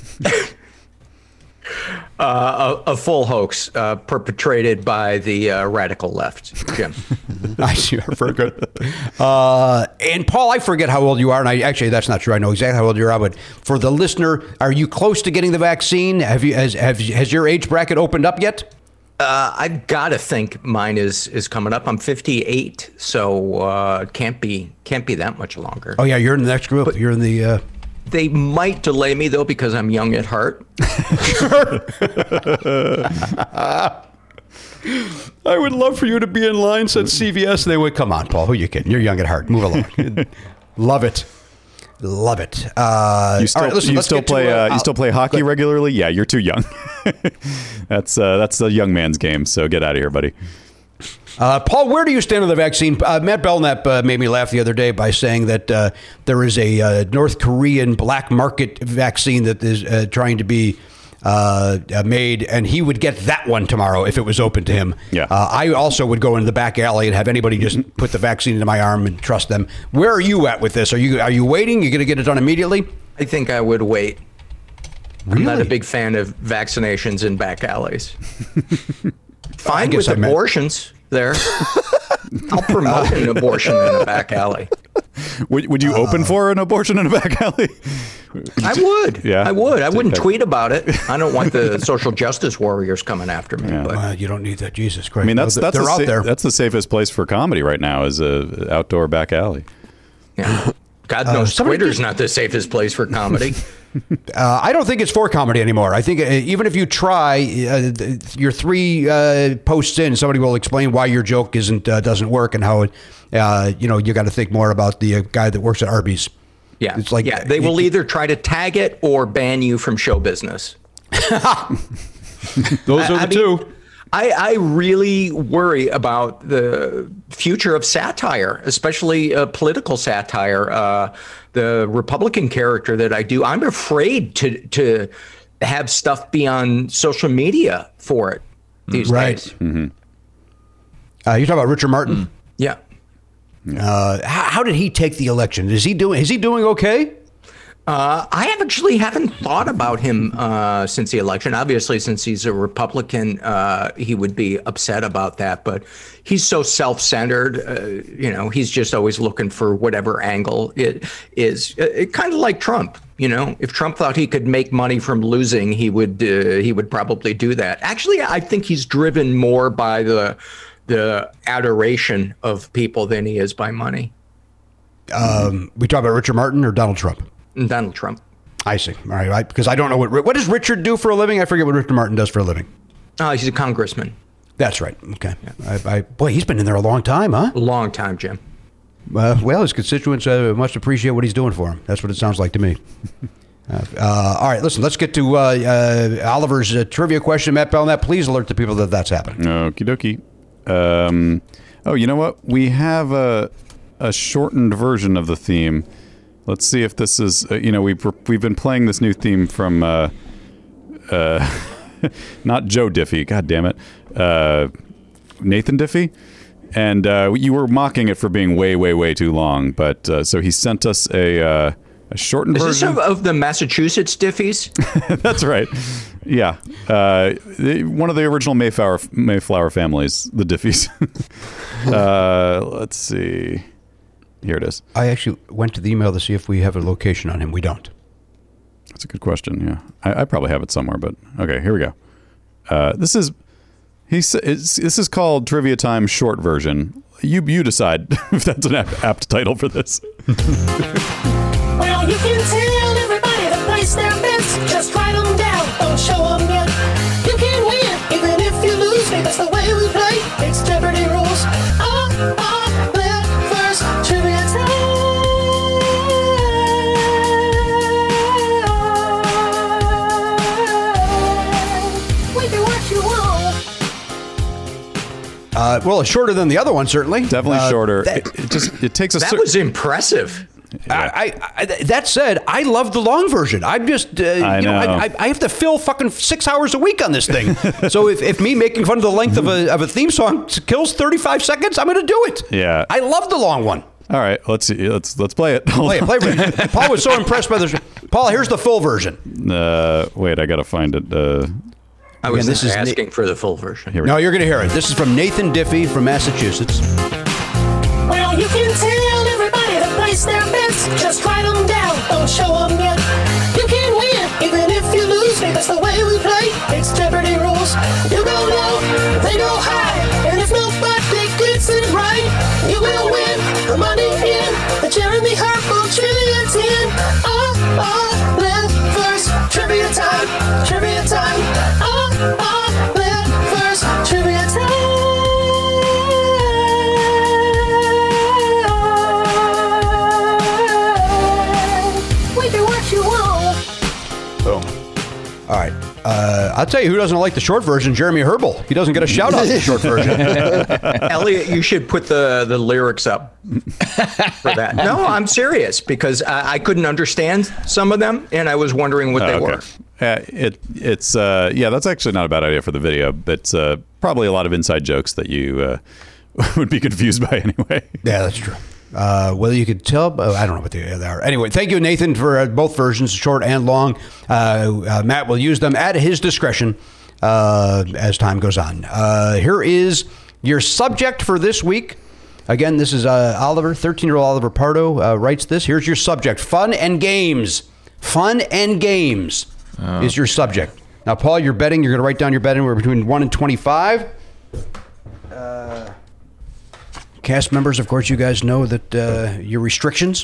Uh, a, a full hoax uh, perpetrated by the uh, radical left, Jim. Nice, very good. Uh, and Paul, I forget how old you are, and I actually that's not true. I know exactly how old you are, but for the listener, are you close to getting the vaccine? Have you has have, has your age bracket opened up yet? Uh, I've got to think mine is is coming up. I'm fifty-eight, so uh, can't be can't be that much longer. Oh yeah, you're in the next group. But you're in the. Uh, They might delay me though because I'm young at heart. I would love for you to be in line, said C V S. They would, come on, Paul, who you kidding? You're young at heart. Move along. Love it. Love it. Uh, You still, all right, listen, you let's still get to, play. uh, Uh, you still play hockey regularly? Yeah, you're too young. that's uh, that's the young man's game. So get out of here, buddy. Uh, Paul, where do you stand on the vaccine? Uh, Matt Belknap uh, made me laugh the other day by saying that uh, there is a uh, North Korean black market vaccine that is uh, trying to be uh, made, and he would get that one tomorrow if it was open to him. Yeah. Uh, I also would go into the back alley and have anybody just put the vaccine into my arm and trust them. Where are you at with this? Are you are you waiting? You going to get it done immediately? I think I would wait. I'm not a Really? big fan of vaccinations in back alleys. Fine guess with I meant- abortions there. I'll promote an abortion in a back alley. Would, would you open for an abortion in a back alley? I would. Yeah. I would. I wouldn't Okay. tweet about it. I don't want the social justice warriors coming after me. But Uh, you don't need that, Jesus Christ. I mean, that's No, that's they're the out sa- there. That's the safest place for comedy right now is a outdoor back alley. yeah. God knows somebody Twitter's did- not the safest place for comedy. Uh, I don't think it's for comedy anymore. I think uh, even if you try, uh, th- your three uh, posts in, somebody will explain why your joke isn't uh, doesn't work and how it. Uh, you know, you got to think more about the uh, guy that works at Arby's. Yeah. It's like yeah, they will either try to tag it or ban you from show business. Those are the I mean, two. I, I really worry about the future of satire, especially uh, political satire. Uh, the Republican character that I do, I'm afraid to to have stuff be on social media for it these Right. days. Uh, you talk about Richard Martin. Yeah. Uh, how, how did he take the election? Is he doing? Is he doing okay? Uh, I actually haven't thought about him uh, since the election. Obviously, since he's a Republican, uh, he would be upset about that. But he's so self-centered. Uh, you know, he's just always looking for whatever angle it is. It, kind of like Trump. You know, if Trump thought he could make money from losing, he would. Uh, he would probably do that. Actually, I think he's driven more by the the adoration of people than he is by money. Um, we talk about Richard Martin or Donald Trump. Donald Trump. I see. All right, right. Because I don't know what what does Richard do for a living. I forget what Richard Martin does for a living. Uh, he's a congressman. That's right. Okay. I, I, boy, he's been in there a long time, huh? A long time, Jim. Uh, well, his constituents uh, must appreciate what he's doing for him. That's what it sounds like to me. Uh, uh, all right, listen, let's get to uh, uh, Oliver's uh, trivia question. Matt Belknap, please alert the people that that's happening. Okie dokie. Um, oh, you know what? We have a a shortened version of the theme. Let's see if this is. Uh, you know, we've we've been playing this new theme from uh, uh, not Joe Diffie. God damn it, uh, Nathan Diffie. And uh, you were mocking it for being way, way, way too long. But uh, so he sent us a uh, a shortened Is this version. of, of the Massachusetts Diffies? That's right. Yeah, uh, the, one of the original Mayflower Mayflower families, the Diffies. uh, let's see. Here it is. I actually went to the email to see if we have a location on him. We don't. That's a good question. Yeah, I, I probably have it somewhere. But okay, here we go. Uh, this is he. It's, this is called Trivia Time Short Version. You you decide if that's an apt, apt title for this. Well, you can tell everybody to place their bets. Just write them down, don't show them yet. You can win, even if you lose. That's the way we Uh, well, it's shorter than the other one, certainly. Definitely Uh, shorter. that- it, it just it takes a That cer- was impressive. I, I, I, that said, I love the long version. I'm just, uh, I you know, know. I, I, I have to fill fucking six hours a week on this thing. So if, if me making fun of the length of a, of a theme song kills thirty-five seconds, I'm going to do it. Yeah. I love the long one. All right, let's see. Let's let's play it. Play it, play it. Paul was so impressed by the. Paul, here's the full version. Uh, wait, I gotta find it. Uh, I was Again, this is asking for the full version. here we No, go. you're going to hear it. This is from Nathan Diffie from Massachusetts. Well, you can tell everybody to place their bets. Just write them down, don't show them yet. You can win, even if you lose. That's the way we play. It's Jeopardy rules. You go low, they go high. And if nobody gets it right, you will win the money in the Jeremy Harpo Trivia ten. Oh, oh, let first trivia time, trivia time. Oh, oh, let first trivia time. We do what you want. All right. Uh, I'll tell you who doesn't like the short version, Jeremy Herbal. He doesn't get a shout out in the short version. Elliot, you should put the, the lyrics up for that. No, I'm serious because I, I couldn't understand some of them, and I was wondering what Oh, they okay. were. Uh, it it's uh, yeah, that's actually not a bad idea for the video. It's uh, probably a lot of inside jokes that you uh, would be confused by anyway. Yeah, that's true. Uh, well, you could tell. Uh, I don't know what they are. Anyway, thank you, Nathan, for uh, both versions, short and long. Uh, uh, Matt will use them at his discretion uh, as time goes on. Uh, here is your subject for this week. Again, this is uh, Oliver, thirteen-year-old Oliver Pardo uh, writes this. Here's your subject: fun and games. Fun and games Oh. is your subject. Now, Paul, you're betting. You're going to write down your bet anywhere between one and twenty-five. Uh, Cast members, of course, you guys know that uh, your restrictions.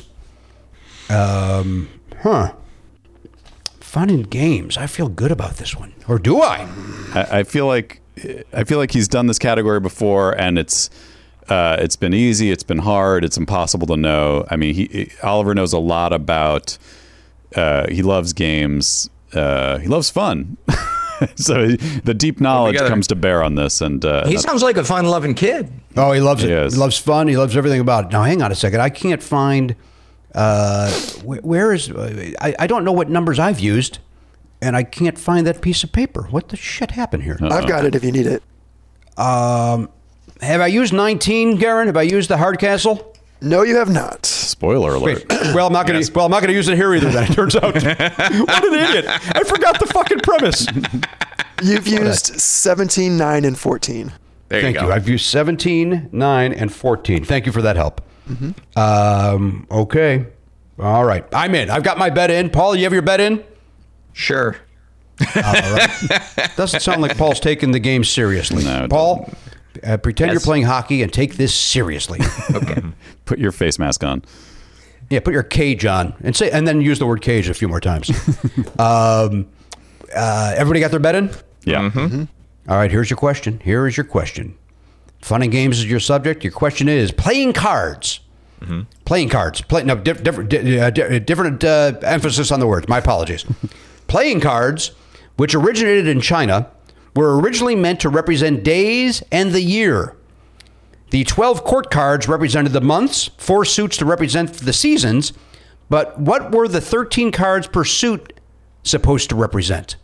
Um, huh. Fun and games. I feel good about this one, or do I? I, I feel like I feel like he's done this category before, and it's uh, it's been easy, it's been hard, it's impossible to know. I mean, he Oliver knows a lot about. Uh, he loves games. Uh, he loves fun. So the deep knowledge together. comes to bear on this, and uh, He that's- sounds like a fun-loving kid. Oh, he loves it. He is. He loves fun. He loves everything about it. Now, hang on a second. I can't find. Uh, wh- where is? I, I don't know what numbers I've used, and I can't find that piece of paper. What the shit happened here? I've got it if you need it. Um, have I used nineteen, Garen? Have I used the Hardcastle? No, you have not. spoiler alert. Wait, well, I'm not going to. Well, I'm not going to use it here either. Then it turns out, what an idiot! I forgot the fucking premise. You've used seventeen, nine, and fourteen. There Thank you you. go. I've used seventeen, nine, and fourteen. Thank you for that help. Mm-hmm. Um, okay. All right. I'm in. I've got my bet in. Paul, you have your bet in? Sure. All right. Doesn't sound like Paul's taking the game seriously. No, it Paul, uh, pretend Yes. you're playing hockey and take this seriously. Okay. Put your face mask on. Yeah, put your cage on and say, and then use the word cage a few more times. um, uh, everybody got their bet in? Yeah. Mm-hmm. All right, here's your question. Here is your question. Fun and games is your subject. Your question is playing cards. Mm-hmm. Playing cards. Play, no, diff, different, di- uh, di- different uh, emphasis on the words. My apologies. Playing cards, which originated in China, were originally meant to represent days and the year. The twelve court cards represented the months, four suits to represent the seasons, but what were the thirteen cards per suit supposed to represent?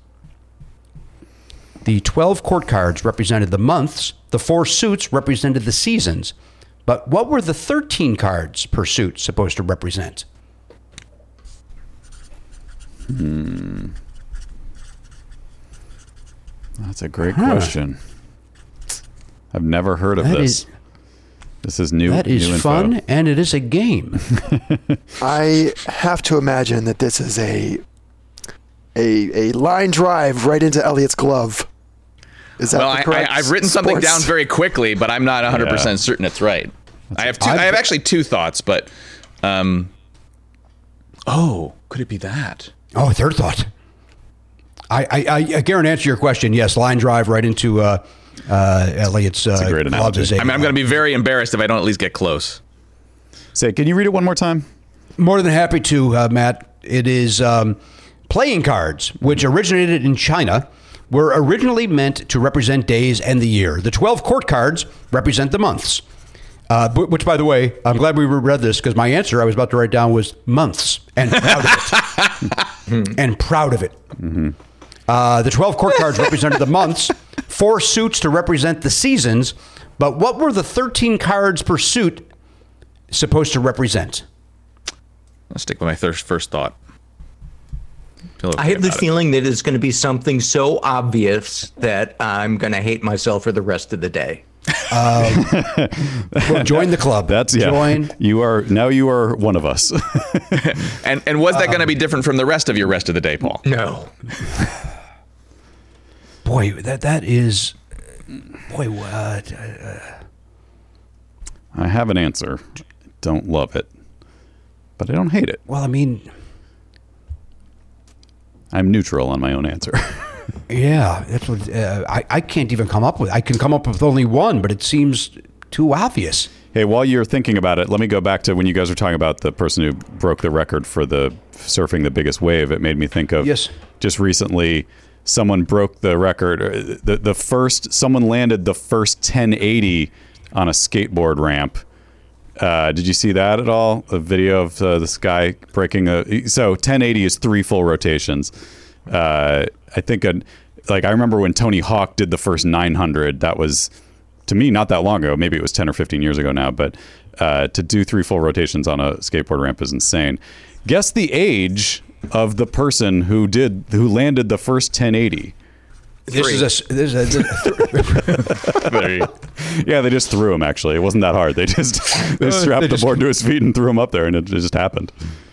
The twelve court cards represented the months, the four suits represented the seasons, but what were the thirteen cards per suit supposed to represent? Hmm. That's a great question. I've never heard of That this. is- this is new. That is new info. fun, and it is a game. I have to imagine that this is a a a line drive right into Elliot's glove. Is that Well, the I, correct I, I've written something sports? down very quickly, but I'm not one hundred percent Yeah. certain it's right. I have two. I've- I have actually two thoughts, but um, oh, could it be that? Oh, third thought. I, I, I, I guarantee answer your question. Yes, line drive right into uh, uh, Elliot's uh, a great glove analogy. is a- I mean, I'm going to be very embarrassed if I don't at least get close. Say, can you read it one more time? More than happy to, uh, Matt. It is um, playing cards, which originated in China, were originally meant to represent days and the year. The twelve court cards represent the months. Uh, which, by the way, I'm glad we read this because my answer I was about to write down was months, and proud of it. and proud of it. Mm-hmm. Uh, the twelve court cards represented the months, four suits to represent the seasons, but what were the thirteen cards per suit supposed to represent? I'll stick with my first first thought. Feel okay I have the about it. feeling that it's going to be something so obvious that I'm going to hate myself for the rest of the day. Um, well, join the club. That's yeah. Join. You are now. You are one of us. and and was that going to be different from the rest of your rest of the day, Paul? No. Boy, that that is. Boy, what? Uh, I have an answer. Don't love it, but I don't hate it. well, I mean, I'm neutral on my own answer. yeah, that's what uh, I I can't even come up with. I can come up with only one, but it seems too obvious. Hey, while you're thinking about it, let me go back to when you guys were talking about the person who broke the record for the surfing the biggest wave. It made me think of Yes. just recently someone broke the record. uh, The the first someone landed the first ten eighty on a skateboard ramp. Uh, did you see that at all? A video of uh, this guy breaking a so ten eighty is three full rotations. Uh, I think a, like I remember when Tony Hawk did the first nine hundred. That was to me not that long ago. Maybe it was ten or fifteen years ago now. But uh, to do three full rotations on a skateboard ramp is insane. Guess the age of the person who did who landed the first ten eighty. This is a. This is a There you go. Yeah, they just threw him. Actually, it wasn't that hard. They just they strapped They the just- board to his feet and threw him up there, and it just happened.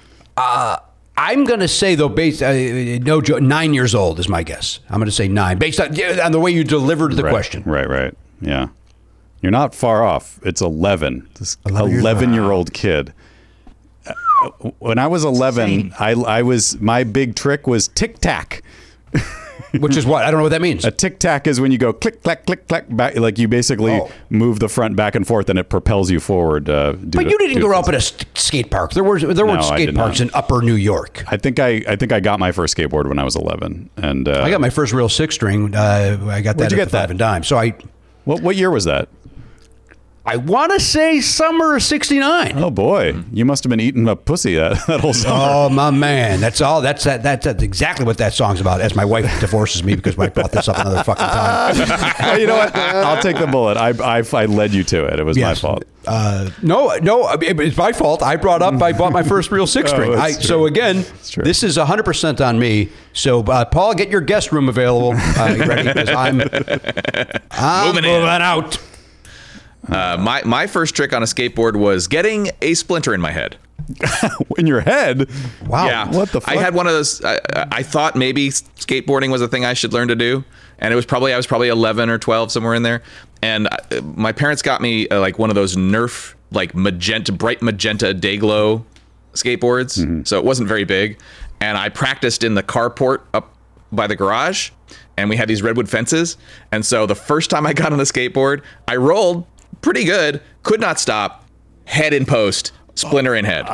I'm going to say though, based uh, no joke, nine years old is my guess. I'm going to say nine, based on, yeah, on the way you delivered the right, question. Right, right. Yeah, you're not far off. It's eleven. This eleven years eleven-year-old kid. Uh, When I was eleven, I I was my big trick was tic tac. Which is what? I don't know what that means. A tic tac is when you go click, clack, click, clack, back. Like you basically Oh. move the front back and forth, and it propels you forward. Uh, due But to- you didn't due to grow up at physics. a st- skate park. There were there weren't No, I skate did parks not. in Upper New York. I think I I think I got my first skateboard when I was eleven, and uh, I got my first real six string. Uh, I got that Where'd you at get the Five that? and Dime. So I what what year was that? I want to say summer of sixty-nine. Oh boy, you must have been eating a pussy that, that whole summer. Oh my man, that's all. That's that. That's, that's exactly what that song's about. As my wife divorces me because I brought this up another fucking time. Oh, you know what? I'll take the bullet. I, I I led you to it. It was my Yes. fault. Uh, no, no, it- it's my fault. I brought up. I bought my first real six string. Oh, I, that's so true. again, true. this is one hundred percent on me. So uh, Paul, get your guest room available. Uh, you ready? Because I'm, I'm Moving moving, in. out. Uh, my my first trick on a skateboard was getting a splinter in my head. In your head. Wow. Yeah, what the fuck? I had one of those. I, I thought maybe skateboarding was a thing I should learn to do, and it was probably I was probably eleven or twelve, somewhere in there. And I, my parents got me uh, like one of those Nerf like magenta, bright magenta Dayglow skateboards. Mm-hmm. So it wasn't very big, and I practiced in the carport up by the garage, and we had these redwood fences. And so the first time I got on the skateboard, I rolled pretty good, could not stop, head in post, splinter in head.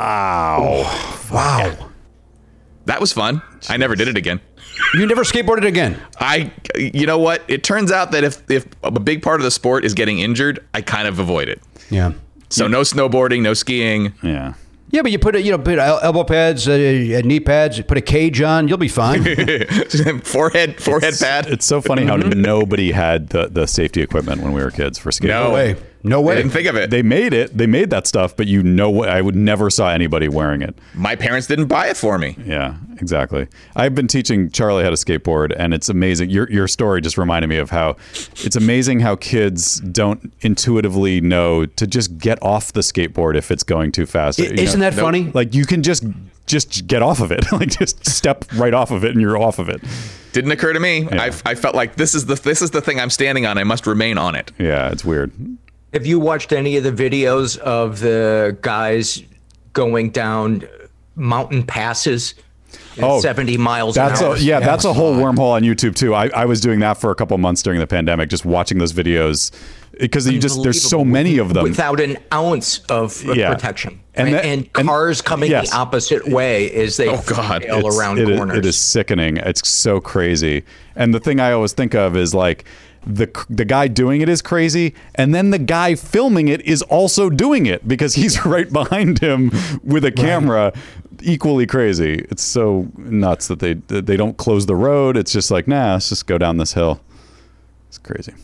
Wow. That was fun. I never did it again. You never skateboarded again. I, you know what? It turns out that if if a big part of the sport is getting injured, I kind of avoid it. Yeah. So no snowboarding, no skiing. Yeah. Yeah, but you put a, you know, put el- elbow pads, uh, knee pads, put a cage on, you'll be fine. forehead, forehead pad. It's so funny how nobody had the, the safety equipment when we were kids for skateboarding. No. No way. No way. I didn't think of it. They made it. They made that stuff, but you know what? I would never saw anybody wearing it. My parents didn't buy it for me. Yeah, exactly. I've been teaching Charlie how to skateboard, and it's amazing. Your your story just reminded me of how it's amazing how kids don't intuitively know to just get off the skateboard if it's going too fast. I- You Isn't know? that funny? Like you can just just get off of it, like just step right off of it, and you're off of it. Didn't occur to me. Yeah. I, I felt like this is the this is the thing I'm standing on. I must remain on it. Yeah, it's weird. Have you watched any of the videos of the guys going down mountain passes at Oh, seventy miles That's an hour? a, yeah, that's a whole God. wormhole on YouTube too. I, I was doing that for a couple months during the pandemic, just watching those videos because you just there's so many of them without an ounce of Yeah. protection. And And, that- and and- cars coming yes. the opposite way as they Oh, God. sail It's- around it is- corners. it is sickening. It's so crazy. And the thing I always think of is like the the guy doing it is crazy, and then the guy filming it is also doing it because he's right behind him with a camera, equally crazy. It's so nuts that they that they don't close the road. It's just like, nah, let's just go down this hill. It's crazy.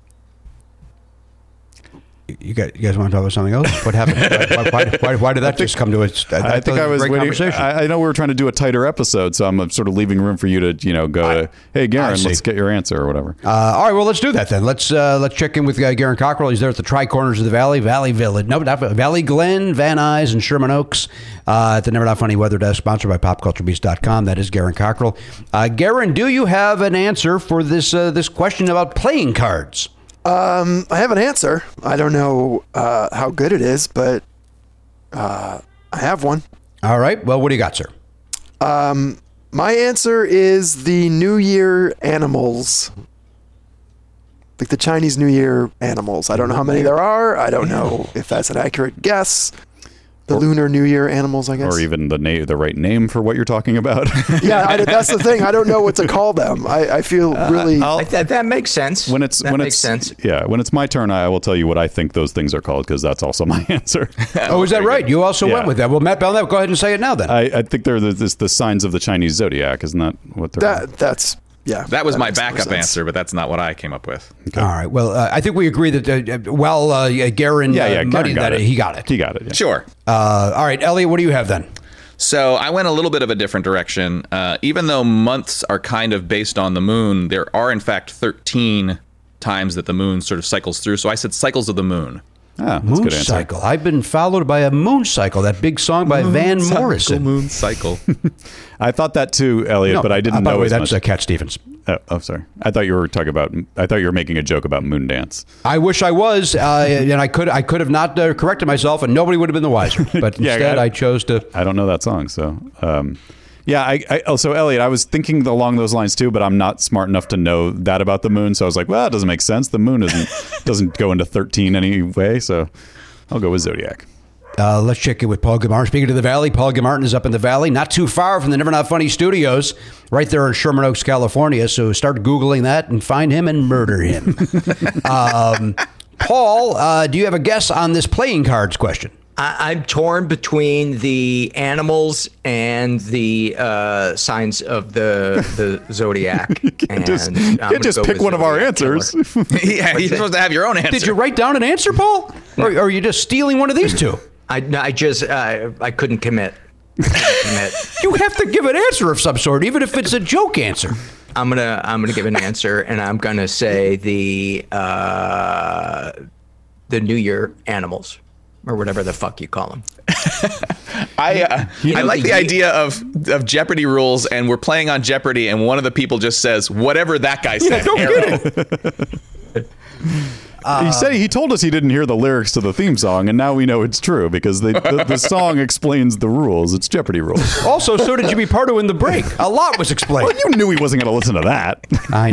You guys, you guys want to talk about something else? What happened? why, why, why, why did that just come to us? I think I was great waiting. conversation. I, I know we were trying to do a tighter episode, so I'm sort of leaving room for you to, you know, go to, hey, I Garen, see. let's get your answer or whatever. Uh, all right, well, let's do that then. Let's uh, let's check in with uh, Garen Cockrell. He's there at the Tri Corners of the Valley, Valley Village, no, not Valley Glen, Van Nuys, and Sherman Oaks uh, at the Never Not Funny Weather Desk, sponsored by pop culture beast dot com. That is Garen Cockrell. Uh, Garen, do you have an answer for this uh, this question about playing cards? Um, I have an answer. I don't know uh, how good it is, but uh, I have one. All right. Well, what do you got, sir? Um, my answer is the New Year animals. Like the Chinese New Year animals. I don't know how many there are. I don't know if that's an accurate guess. The Or- Lunar New Year animals, I guess. Or even the na- the right name for what you're talking about. Yeah, I, that's the thing. I don't know what to call them. I, I feel really. I'll- that, that makes sense. when it's that when makes it's sense. yeah, when it's my turn, I will tell you what I think those things are called because that's also my answer. Oh, is that right? You also Yeah. went with that. Well, Matt Belknap, go ahead and say it now then. I, I think they're the, this, the signs of the Chinese zodiac, isn't that what they're? that that's yeah. That was my makes more backup sense. answer, but that's not what I came up with. All right. Well, uh, I think we agree that uh, while uh, Garen yeah, yeah, uh, Garen muddied got that, it. he got it. He got it. Yeah. Sure. Uh, all right, Elliot, what do you have then? So I went a little bit of a different direction. Uh, even though months are kind of based on the moon, there are in fact thirteen times that the moon sort of cycles through. So I said cycles of the moon. Ah, that's a Moon good answer. Cycle. I've been followed by a Moon Cycle, that big song by Van Cycle, Morrison. moon cycle. I thought that too, Elliot, No, but I didn't uh, by know the way, as that's much. uh, Cat Stevens. Oh, oh, sorry. I thought you were talking about. I thought you were making a joke about moon dance. I wish I was, uh, and I could I could have not uh, corrected myself, and nobody would have been the wiser. But Yeah, instead, I- I chose to. I don't know that song, so um, yeah. I, I also Elliot, I was thinking along those lines too, but I'm not smart enough to know that about the moon. So I was like, well, it doesn't make sense. The moon isn't doesn't go into thirteen anyway, so I'll go with zodiac. Uh, let's check in with Paul Gilmartin. Speaking of the Valley, Paul Gilmartin is up in the Valley, not too far from the Never Not Funny studios, right there in Sherman Oaks, California. So start Googling that and find him and murder him. um, Paul, uh, do you have a guess on this playing cards question? I, I'm torn between the animals and the uh, signs of the the zodiac. and Just, I'm you gonna just go pick with one of our Zodiac Killer. answers. Yeah, you're supposed to have your own answer. Did you write down an answer, Paul? Or, or are you just stealing one of these two? I, no, I just uh, I couldn't commit. I couldn't commit. You have to give an answer of some sort, even if it's a joke answer. I'm gonna I'm gonna give an answer, and I'm gonna say the uh, the New Year animals, or whatever the fuck you call them. I uh, I like the idea of of Jeopardy rules, and we're playing on Jeopardy, and one of the people just says whatever that guy said. don't arrow. get it. he said he told us he didn't hear the lyrics to the theme song, and now we know it's true because they, the, the song explains the rules. It's Jeopardy rules. Also, so did Jimmy Pardo in the break. A lot was explained. Well, you knew he wasn't going to listen to that. I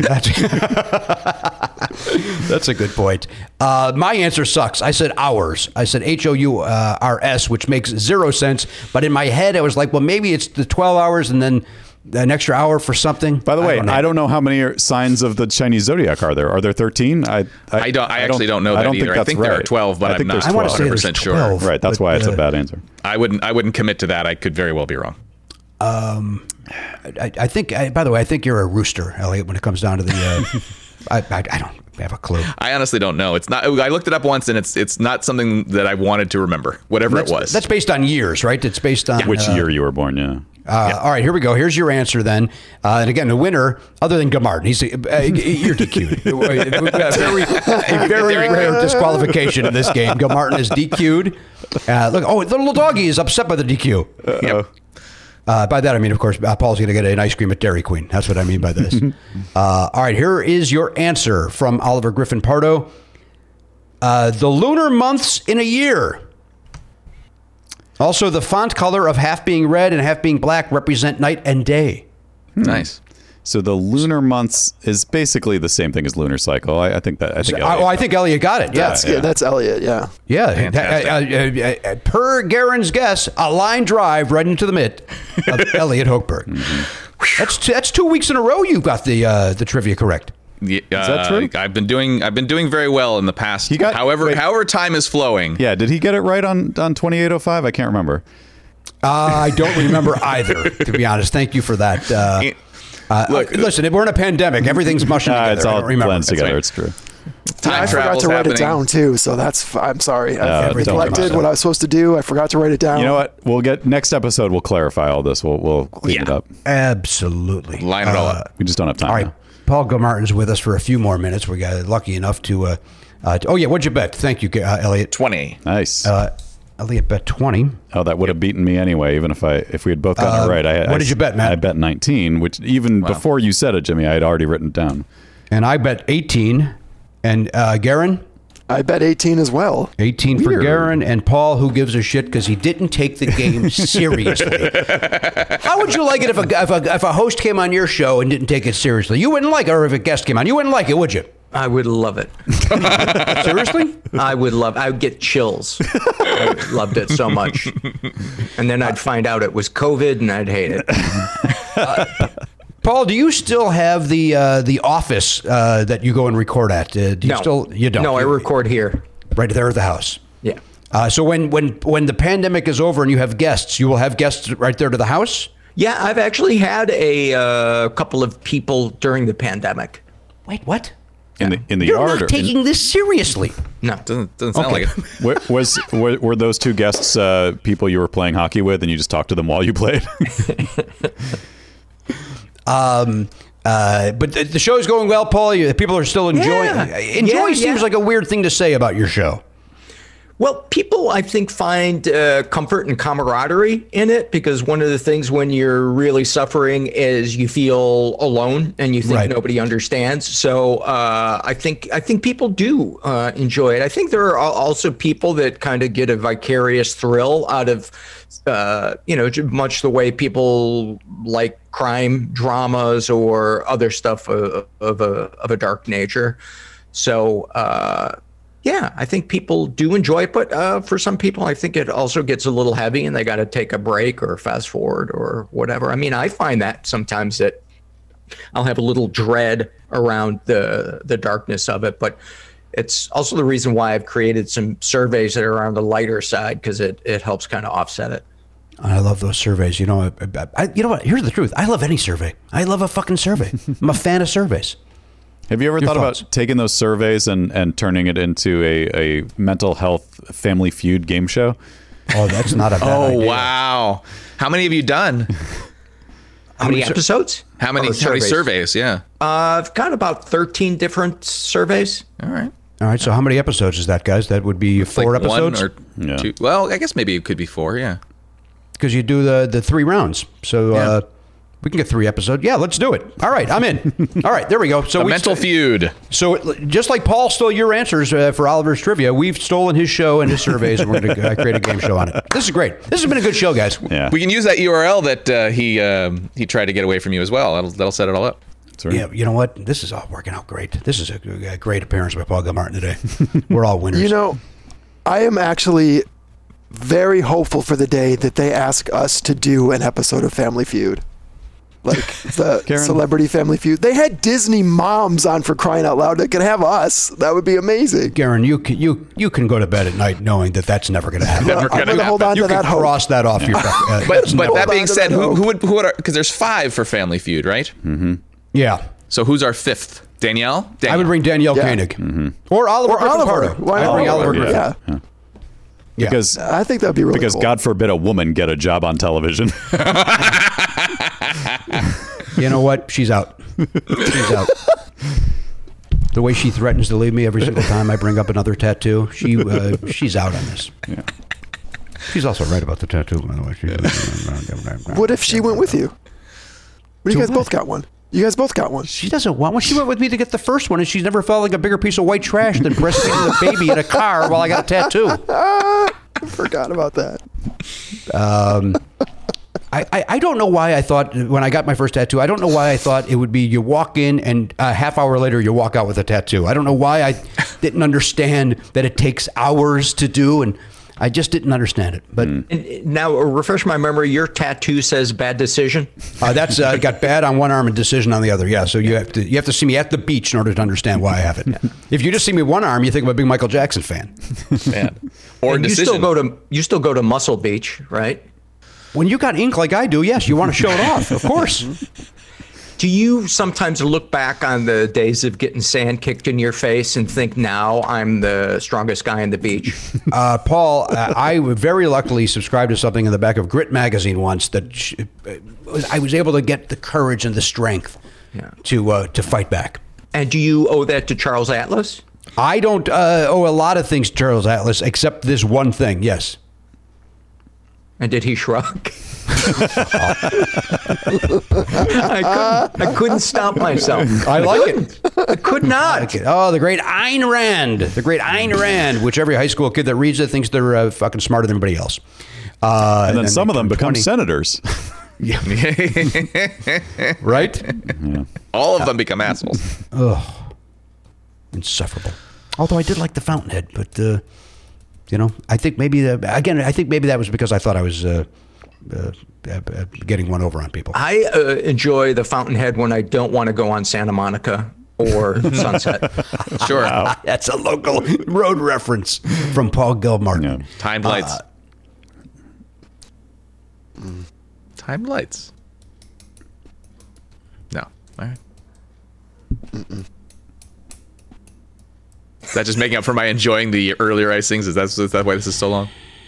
That's a good point. Uh, my answer sucks. I said hours. I said H O U R S, which makes zero sense. But in my head, I was like, well, maybe it's the twelve hours and then an extra hour for something. By the way, I don't know, know. I don't know how many signs of the Chinese zodiac are there. Are there thirteen? I I don't. I actually don't know that I don't either. think I that's think there are right. twelve, but I I'm think not there's I wanna twelve. say one hundred there's percent sure. twelve. Right, that's But, why it's uh, a bad answer. I wouldn't. I wouldn't commit to that. I could very well be wrong. Um, I, I think. I, by the way, I think you're a rooster, Elliot. When it comes down to the, uh, I, I, I don't have a clue. I honestly don't know. It's not. I looked it up once, and it's it's not something that I wanted to remember. Whatever That's, it was. that's based on years, right? It's based on Which uh, year you were born? Yeah. Uh, All right, here we go. Here's your answer then. Uh, and again, the winner, other than Gilmartin, he's uh, you're D Q'd. We've got a very, a very rare disqualification in this game. Gilmartin is D Q'd. Uh, look, oh, the little doggy is upset by the D Q. Yep. Uh, by that, I mean, of course, uh, Paul's going to get an ice cream at Dairy Queen. That's what I mean by this. uh, all right, here is your answer from Oliver Griffin Pardo. Uh, the lunar months in a year. Also, the font color of half being red and half being black represent night and day. Nice. So the lunar months is basically the same thing as lunar cycle. I, I think that I think. I, oh, I think Elliot got it. Yeah, That's, yeah. that's Elliot, yeah. yeah. Uh, uh, uh, per Garen's guess, a line drive right into the mitt of Elliot Hochberg. Mm-hmm. That's t- that's two weeks in a row you've got the uh, the trivia correct. Yeah, Is that true? Uh, I've been doing I've been doing very well in the past. He got- however wait. however time is flowing. Yeah, did he get it right on on twenty-eight oh five? I can't remember. Uh, I don't remember either, to be honest. Thank you for that. Uh, uh, Look, listen, we're in a pandemic. Everything's mushing Uh, together. it's I all don't remember. blends together. right. It's true. Time I forgot travel's to write happening. it down too, so that's. F- I'm sorry. Uh, I don't worry neglected about what it. I was supposed to do. I forgot to write it down. You know what? We'll get next episode. We'll clarify all this. We'll we'll clean Yeah. it up. Absolutely. Line it all Uh, up. We just don't have time. All right. now. Paul Gilmartin's with us for a few more minutes. We got lucky enough to. Uh, uh, to- oh, yeah. What'd you bet? Thank you, uh, Elliot. Twenty. Nice. Uh, Elliot bet twenty. Oh, that would have beaten me anyway, even if I if we had both gotten Uh, it right. I, what I, did you bet, Matt? I bet nineteen, which even before you said it, Jimmy, I had already written it down. And I bet eighteen. And uh, Garen? I bet eighteen as well. eighteen for Weird. Garen. And Paul, who gives a shit because he didn't take the game seriously. How would you like it if a, if, a, if a host came on your show and didn't take it seriously? You wouldn't like it. Or if a guest came on, you wouldn't like it, would you? I would love it. Seriously? I would love. I would get chills. I loved it so much, and then I'd find out it was COVID, and I'd hate it. Paul, do you still have the uh, the office uh, that you go and record at? Uh, do you no, still? You don't. No, I You- record here. right there at the house. Yeah. Uh, so when when when the pandemic is over and you have guests, you will have guests right there to the house. Yeah, I've actually had a uh, couple of people during the pandemic. Wait, what? In the in the You're yard. not or taking this seriously. No. Doesn't doesn't sound Okay. like it. Wa- was were, were those two guests uh, people you were playing hockey with, and you just talked to them while you played? Um, uh, but the, the show's going well, Paul. You, people are still enjoying. Yeah. Enjoy Yeah, seems yeah. like a weird thing to say about your show. Well, people, I think, find uh, comfort and camaraderie in it because one of the things when you're really suffering is you feel alone and you think Right. nobody understands. So uh, I think I think people do uh, enjoy it. I think there are al- also people that kind of get a vicarious thrill out of, uh, you know, j- much the way people like crime dramas or other stuff of, of a of a dark nature. So. Uh, Yeah, I think people do enjoy it, but uh, for some people, I think it also gets a little heavy and they got to take a break or fast forward or whatever. I mean, I find that sometimes that I'll have a little dread around the the darkness of it, but it's also the reason why I've created some surveys that are on the lighter side because it, it helps kind of offset it. I love those surveys. You know, I, I, you know what? Here's the truth. I love any survey. I love a fucking survey. I'm a fan of surveys. Have you ever Your thought thoughts? about taking those surveys and, and turning it into a, a mental health Family Feud game show? Oh, that's not a bad Oh idea. wow! How many have you done? How many episodes? How many, Or how many surveys? Yeah. Uh, I've got about thirteen different surveys. All right. All right. So how many episodes is that, guys? That would be four Like episodes. One or Yeah. two. Well, I guess maybe it could be four. Yeah. Because you do the the three rounds. So Yeah. uh, we can get three episodes. Yeah, let's do it. All right, I'm in. All right, there we go. So A we mental feud. So it- just like Paul stole your answers uh, for Oliver's trivia, we've stolen his show and his surveys, and we're going to uh, create a game show on it. This is great. This has been a good show, guys. Yeah. We can use that U R L that uh, he um, he tried to get away from you as well. That'll that'll set it all up. That's right. Yeah, you know what? This is all working out great. This is a, a great appearance by Paul Gilmartin today. We're all winners. You know, I am actually very hopeful for the day that they ask us to do an episode of Family Feud. Like the Karen. Celebrity Family Feud. They had Disney moms on, for crying out loud. They could have us. That would be amazing. Garen, you can, you you can go to bed at night knowing that that's never going to happen. Never I'm gonna going to hold on you to can that hope. cross that off your. Uh, But that's but never- that being on to said, that who hope. who would who would because there's five for Family Feud, right? Mm-hmm. yeah. So who's our fifth? Danielle. Danielle. I would bring Danielle Yeah. Koenig or Oliver. Or Oliver. Griffin-Carter. Why I'd not bring Oliver. Oliver? Griffin. Yeah. Yeah. Yeah. Because I think that would be really because cool. God forbid a woman get a job on television. You know what? She's out. She's out. The way she threatens to leave me every single time I bring up another tattoo, she uh, she's out on this. Yeah. She's also right about the tattoo, by the way. She, What if she went with you? What if you To guys what? both got one? You guys both got one. She doesn't want one. She went with me to get the first one, and she's never felt like a bigger piece of white trash than breastfeeding a baby in a car while I got a tattoo. I forgot about that. Um, I, I, I don't know why I thought when I got my first tattoo, I don't know why I thought it would be you walk in and a half hour later you walk out with a tattoo. I don't know why I didn't understand that it takes hours to do, and I just didn't understand it. But And now, refresh my memory, your tattoo says bad decision? uh, that's uh, got bad on one arm and decision on the other. Yeah, so you have to you have to see me at the beach in order to understand why I have it. If you just see me one arm, you think I'm a big Michael Jackson fan. Man. Or And you decision. still go to you still go to Muscle Beach, right? When you got ink like I do, yes, you want to show it off, of course. Do you sometimes look back on the days of getting sand kicked in your face and think, now I'm the strongest guy on the beach? Uh, Paul, uh, I very luckily subscribed to something in the back of Grit magazine once that sh- uh, was, I was able to get the courage and the strength Yeah. to uh, to fight back. And do you owe that to Charles Atlas? I don't uh, owe a lot of things to Charles Atlas except this one thing. Yes. And did he shrug? I couldn't. I couldn't stop myself. I like it. I could not. Okay. Oh, the great Ayn Rand. The great Ayn Rand, which every high school kid that reads it thinks they're uh, fucking smarter than everybody else. Uh, And then some of them become twenty senators. Right? All of them become assholes. Insufferable. Although I did like the Fountainhead, but uh, you know, I think maybe the, again, I think maybe that was because I thought I was uh, uh, uh, getting one over on people. I uh, enjoy the Fountainhead when I don't want to go on Santa Monica or Sunset. Sure. That's a local road reference from Paul Gilmartin. Yeah. Timed lights. Timed lights. No. All right. Mm-mm. Is that just making up for my enjoying the earlier icings? Is that, is that why this is so long?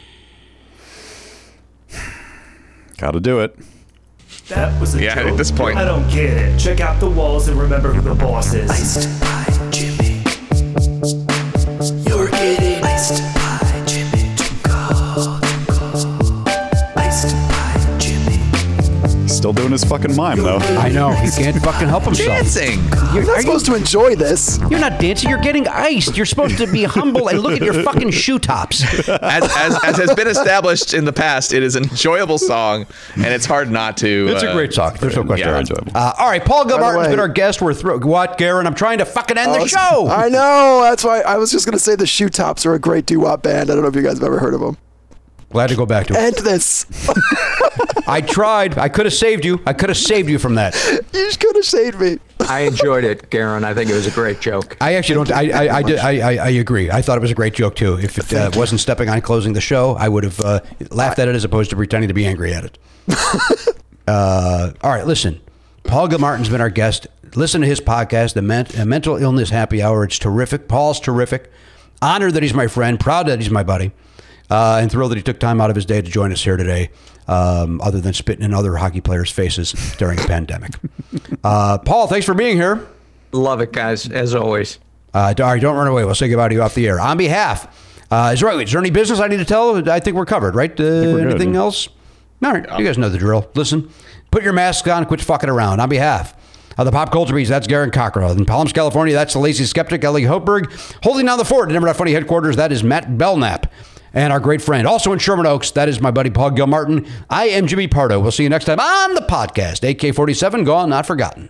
Gotta do it. That was a Yeah, joke. at this point. I don't get it. Check out the walls and remember who the boss is. Iced by Jimmy. You're getting iced by Jimmy. Too cold, too cold. Iced by Jimmy. Still doing his fucking mime, though. I know. He can't fucking help himself. Dancing. You're not supposed to enjoy this. You're not dancing. You're getting iced. You're supposed to be humble and look at your fucking shoe tops. As, as, as has been established in the past, it is an enjoyable song, and it's hard not to. It's a uh, great song. There's no question. yeah. enjoyable. Uh, all right, Paul Gilmartin's way- been our guest. We're through. What, Garen? I'm trying to fucking end I the was- show. I know. That's why I was just going to say the Shoe Tops are a great doo-wop band. I don't know if you guys have ever heard of them. Glad to go back to it. End this. I tried. I could have saved you. I could have saved you from that. You just could have saved me. I enjoyed it, Garen. I think it was a great joke. I actually don't. I I, I, did, I, I I agree. I thought it was a great joke too. If it uh, wasn't stepping on closing the show, I would have uh, laughed at it as opposed to pretending to be angry at it. uh, all right, listen. Paul Gilmartin's been our guest. Listen to his podcast, The Men- uh, Mental Illness Happy Hour. It's terrific. Paul's terrific. Honored that he's my friend. Proud that he's my buddy. Uh, and thrilled that he took time out of his day to join us here today, um, other than spitting in other hockey players' faces during a pandemic. Uh, Paul, thanks for being here. Love it, guys, as always. Uh, all right, don't run away. We'll say goodbye to you off the air. On behalf, uh, is, right, is there any business I need to tell? I think we're covered, right? Uh, we're good, anything yeah. else? All right, you guys know the drill. Listen, put your masks on, quit fucking around. On behalf of the Pop Culture Bees, that's Garen Cockrell. In Palms, California, that's the Lazy Skeptic, Ellie Hopeberg. Holding down the fort at Never Not Funny headquarters, that is Matt Belknap. And our great friend, also in Sherman Oaks, that is my buddy Paul Gilmartin. I am Jimmy Pardo. We'll see you next time on the podcast. A K forty-seven, gone, not forgotten.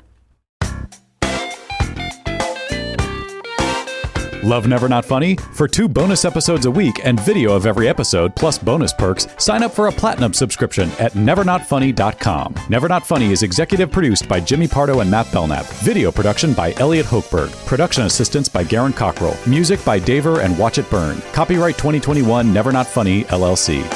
Love Never Not Funny? For two bonus episodes a week and video of every episode, plus bonus perks, sign up for a platinum subscription at never not funny dot com. Never Not Funny is executive produced by Jimmy Pardo and Matt Belknap. Video production by Elliot Hochberg. Production assistance by Garen Cockrell. Music by Daver and Watch It Burn. Copyright twenty twenty-one Never Not Funny, L L C.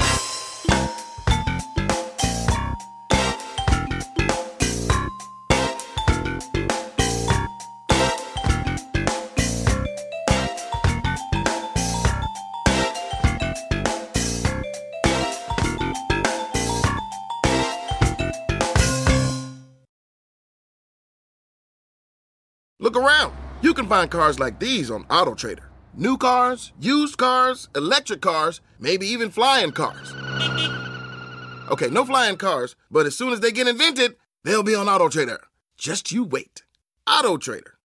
Look around. You can find cars like these on AutoTrader. New cars, used cars, electric cars, maybe even flying cars. Okay, no flying cars, but as soon as they get invented, they'll be on AutoTrader. Just you wait. AutoTrader.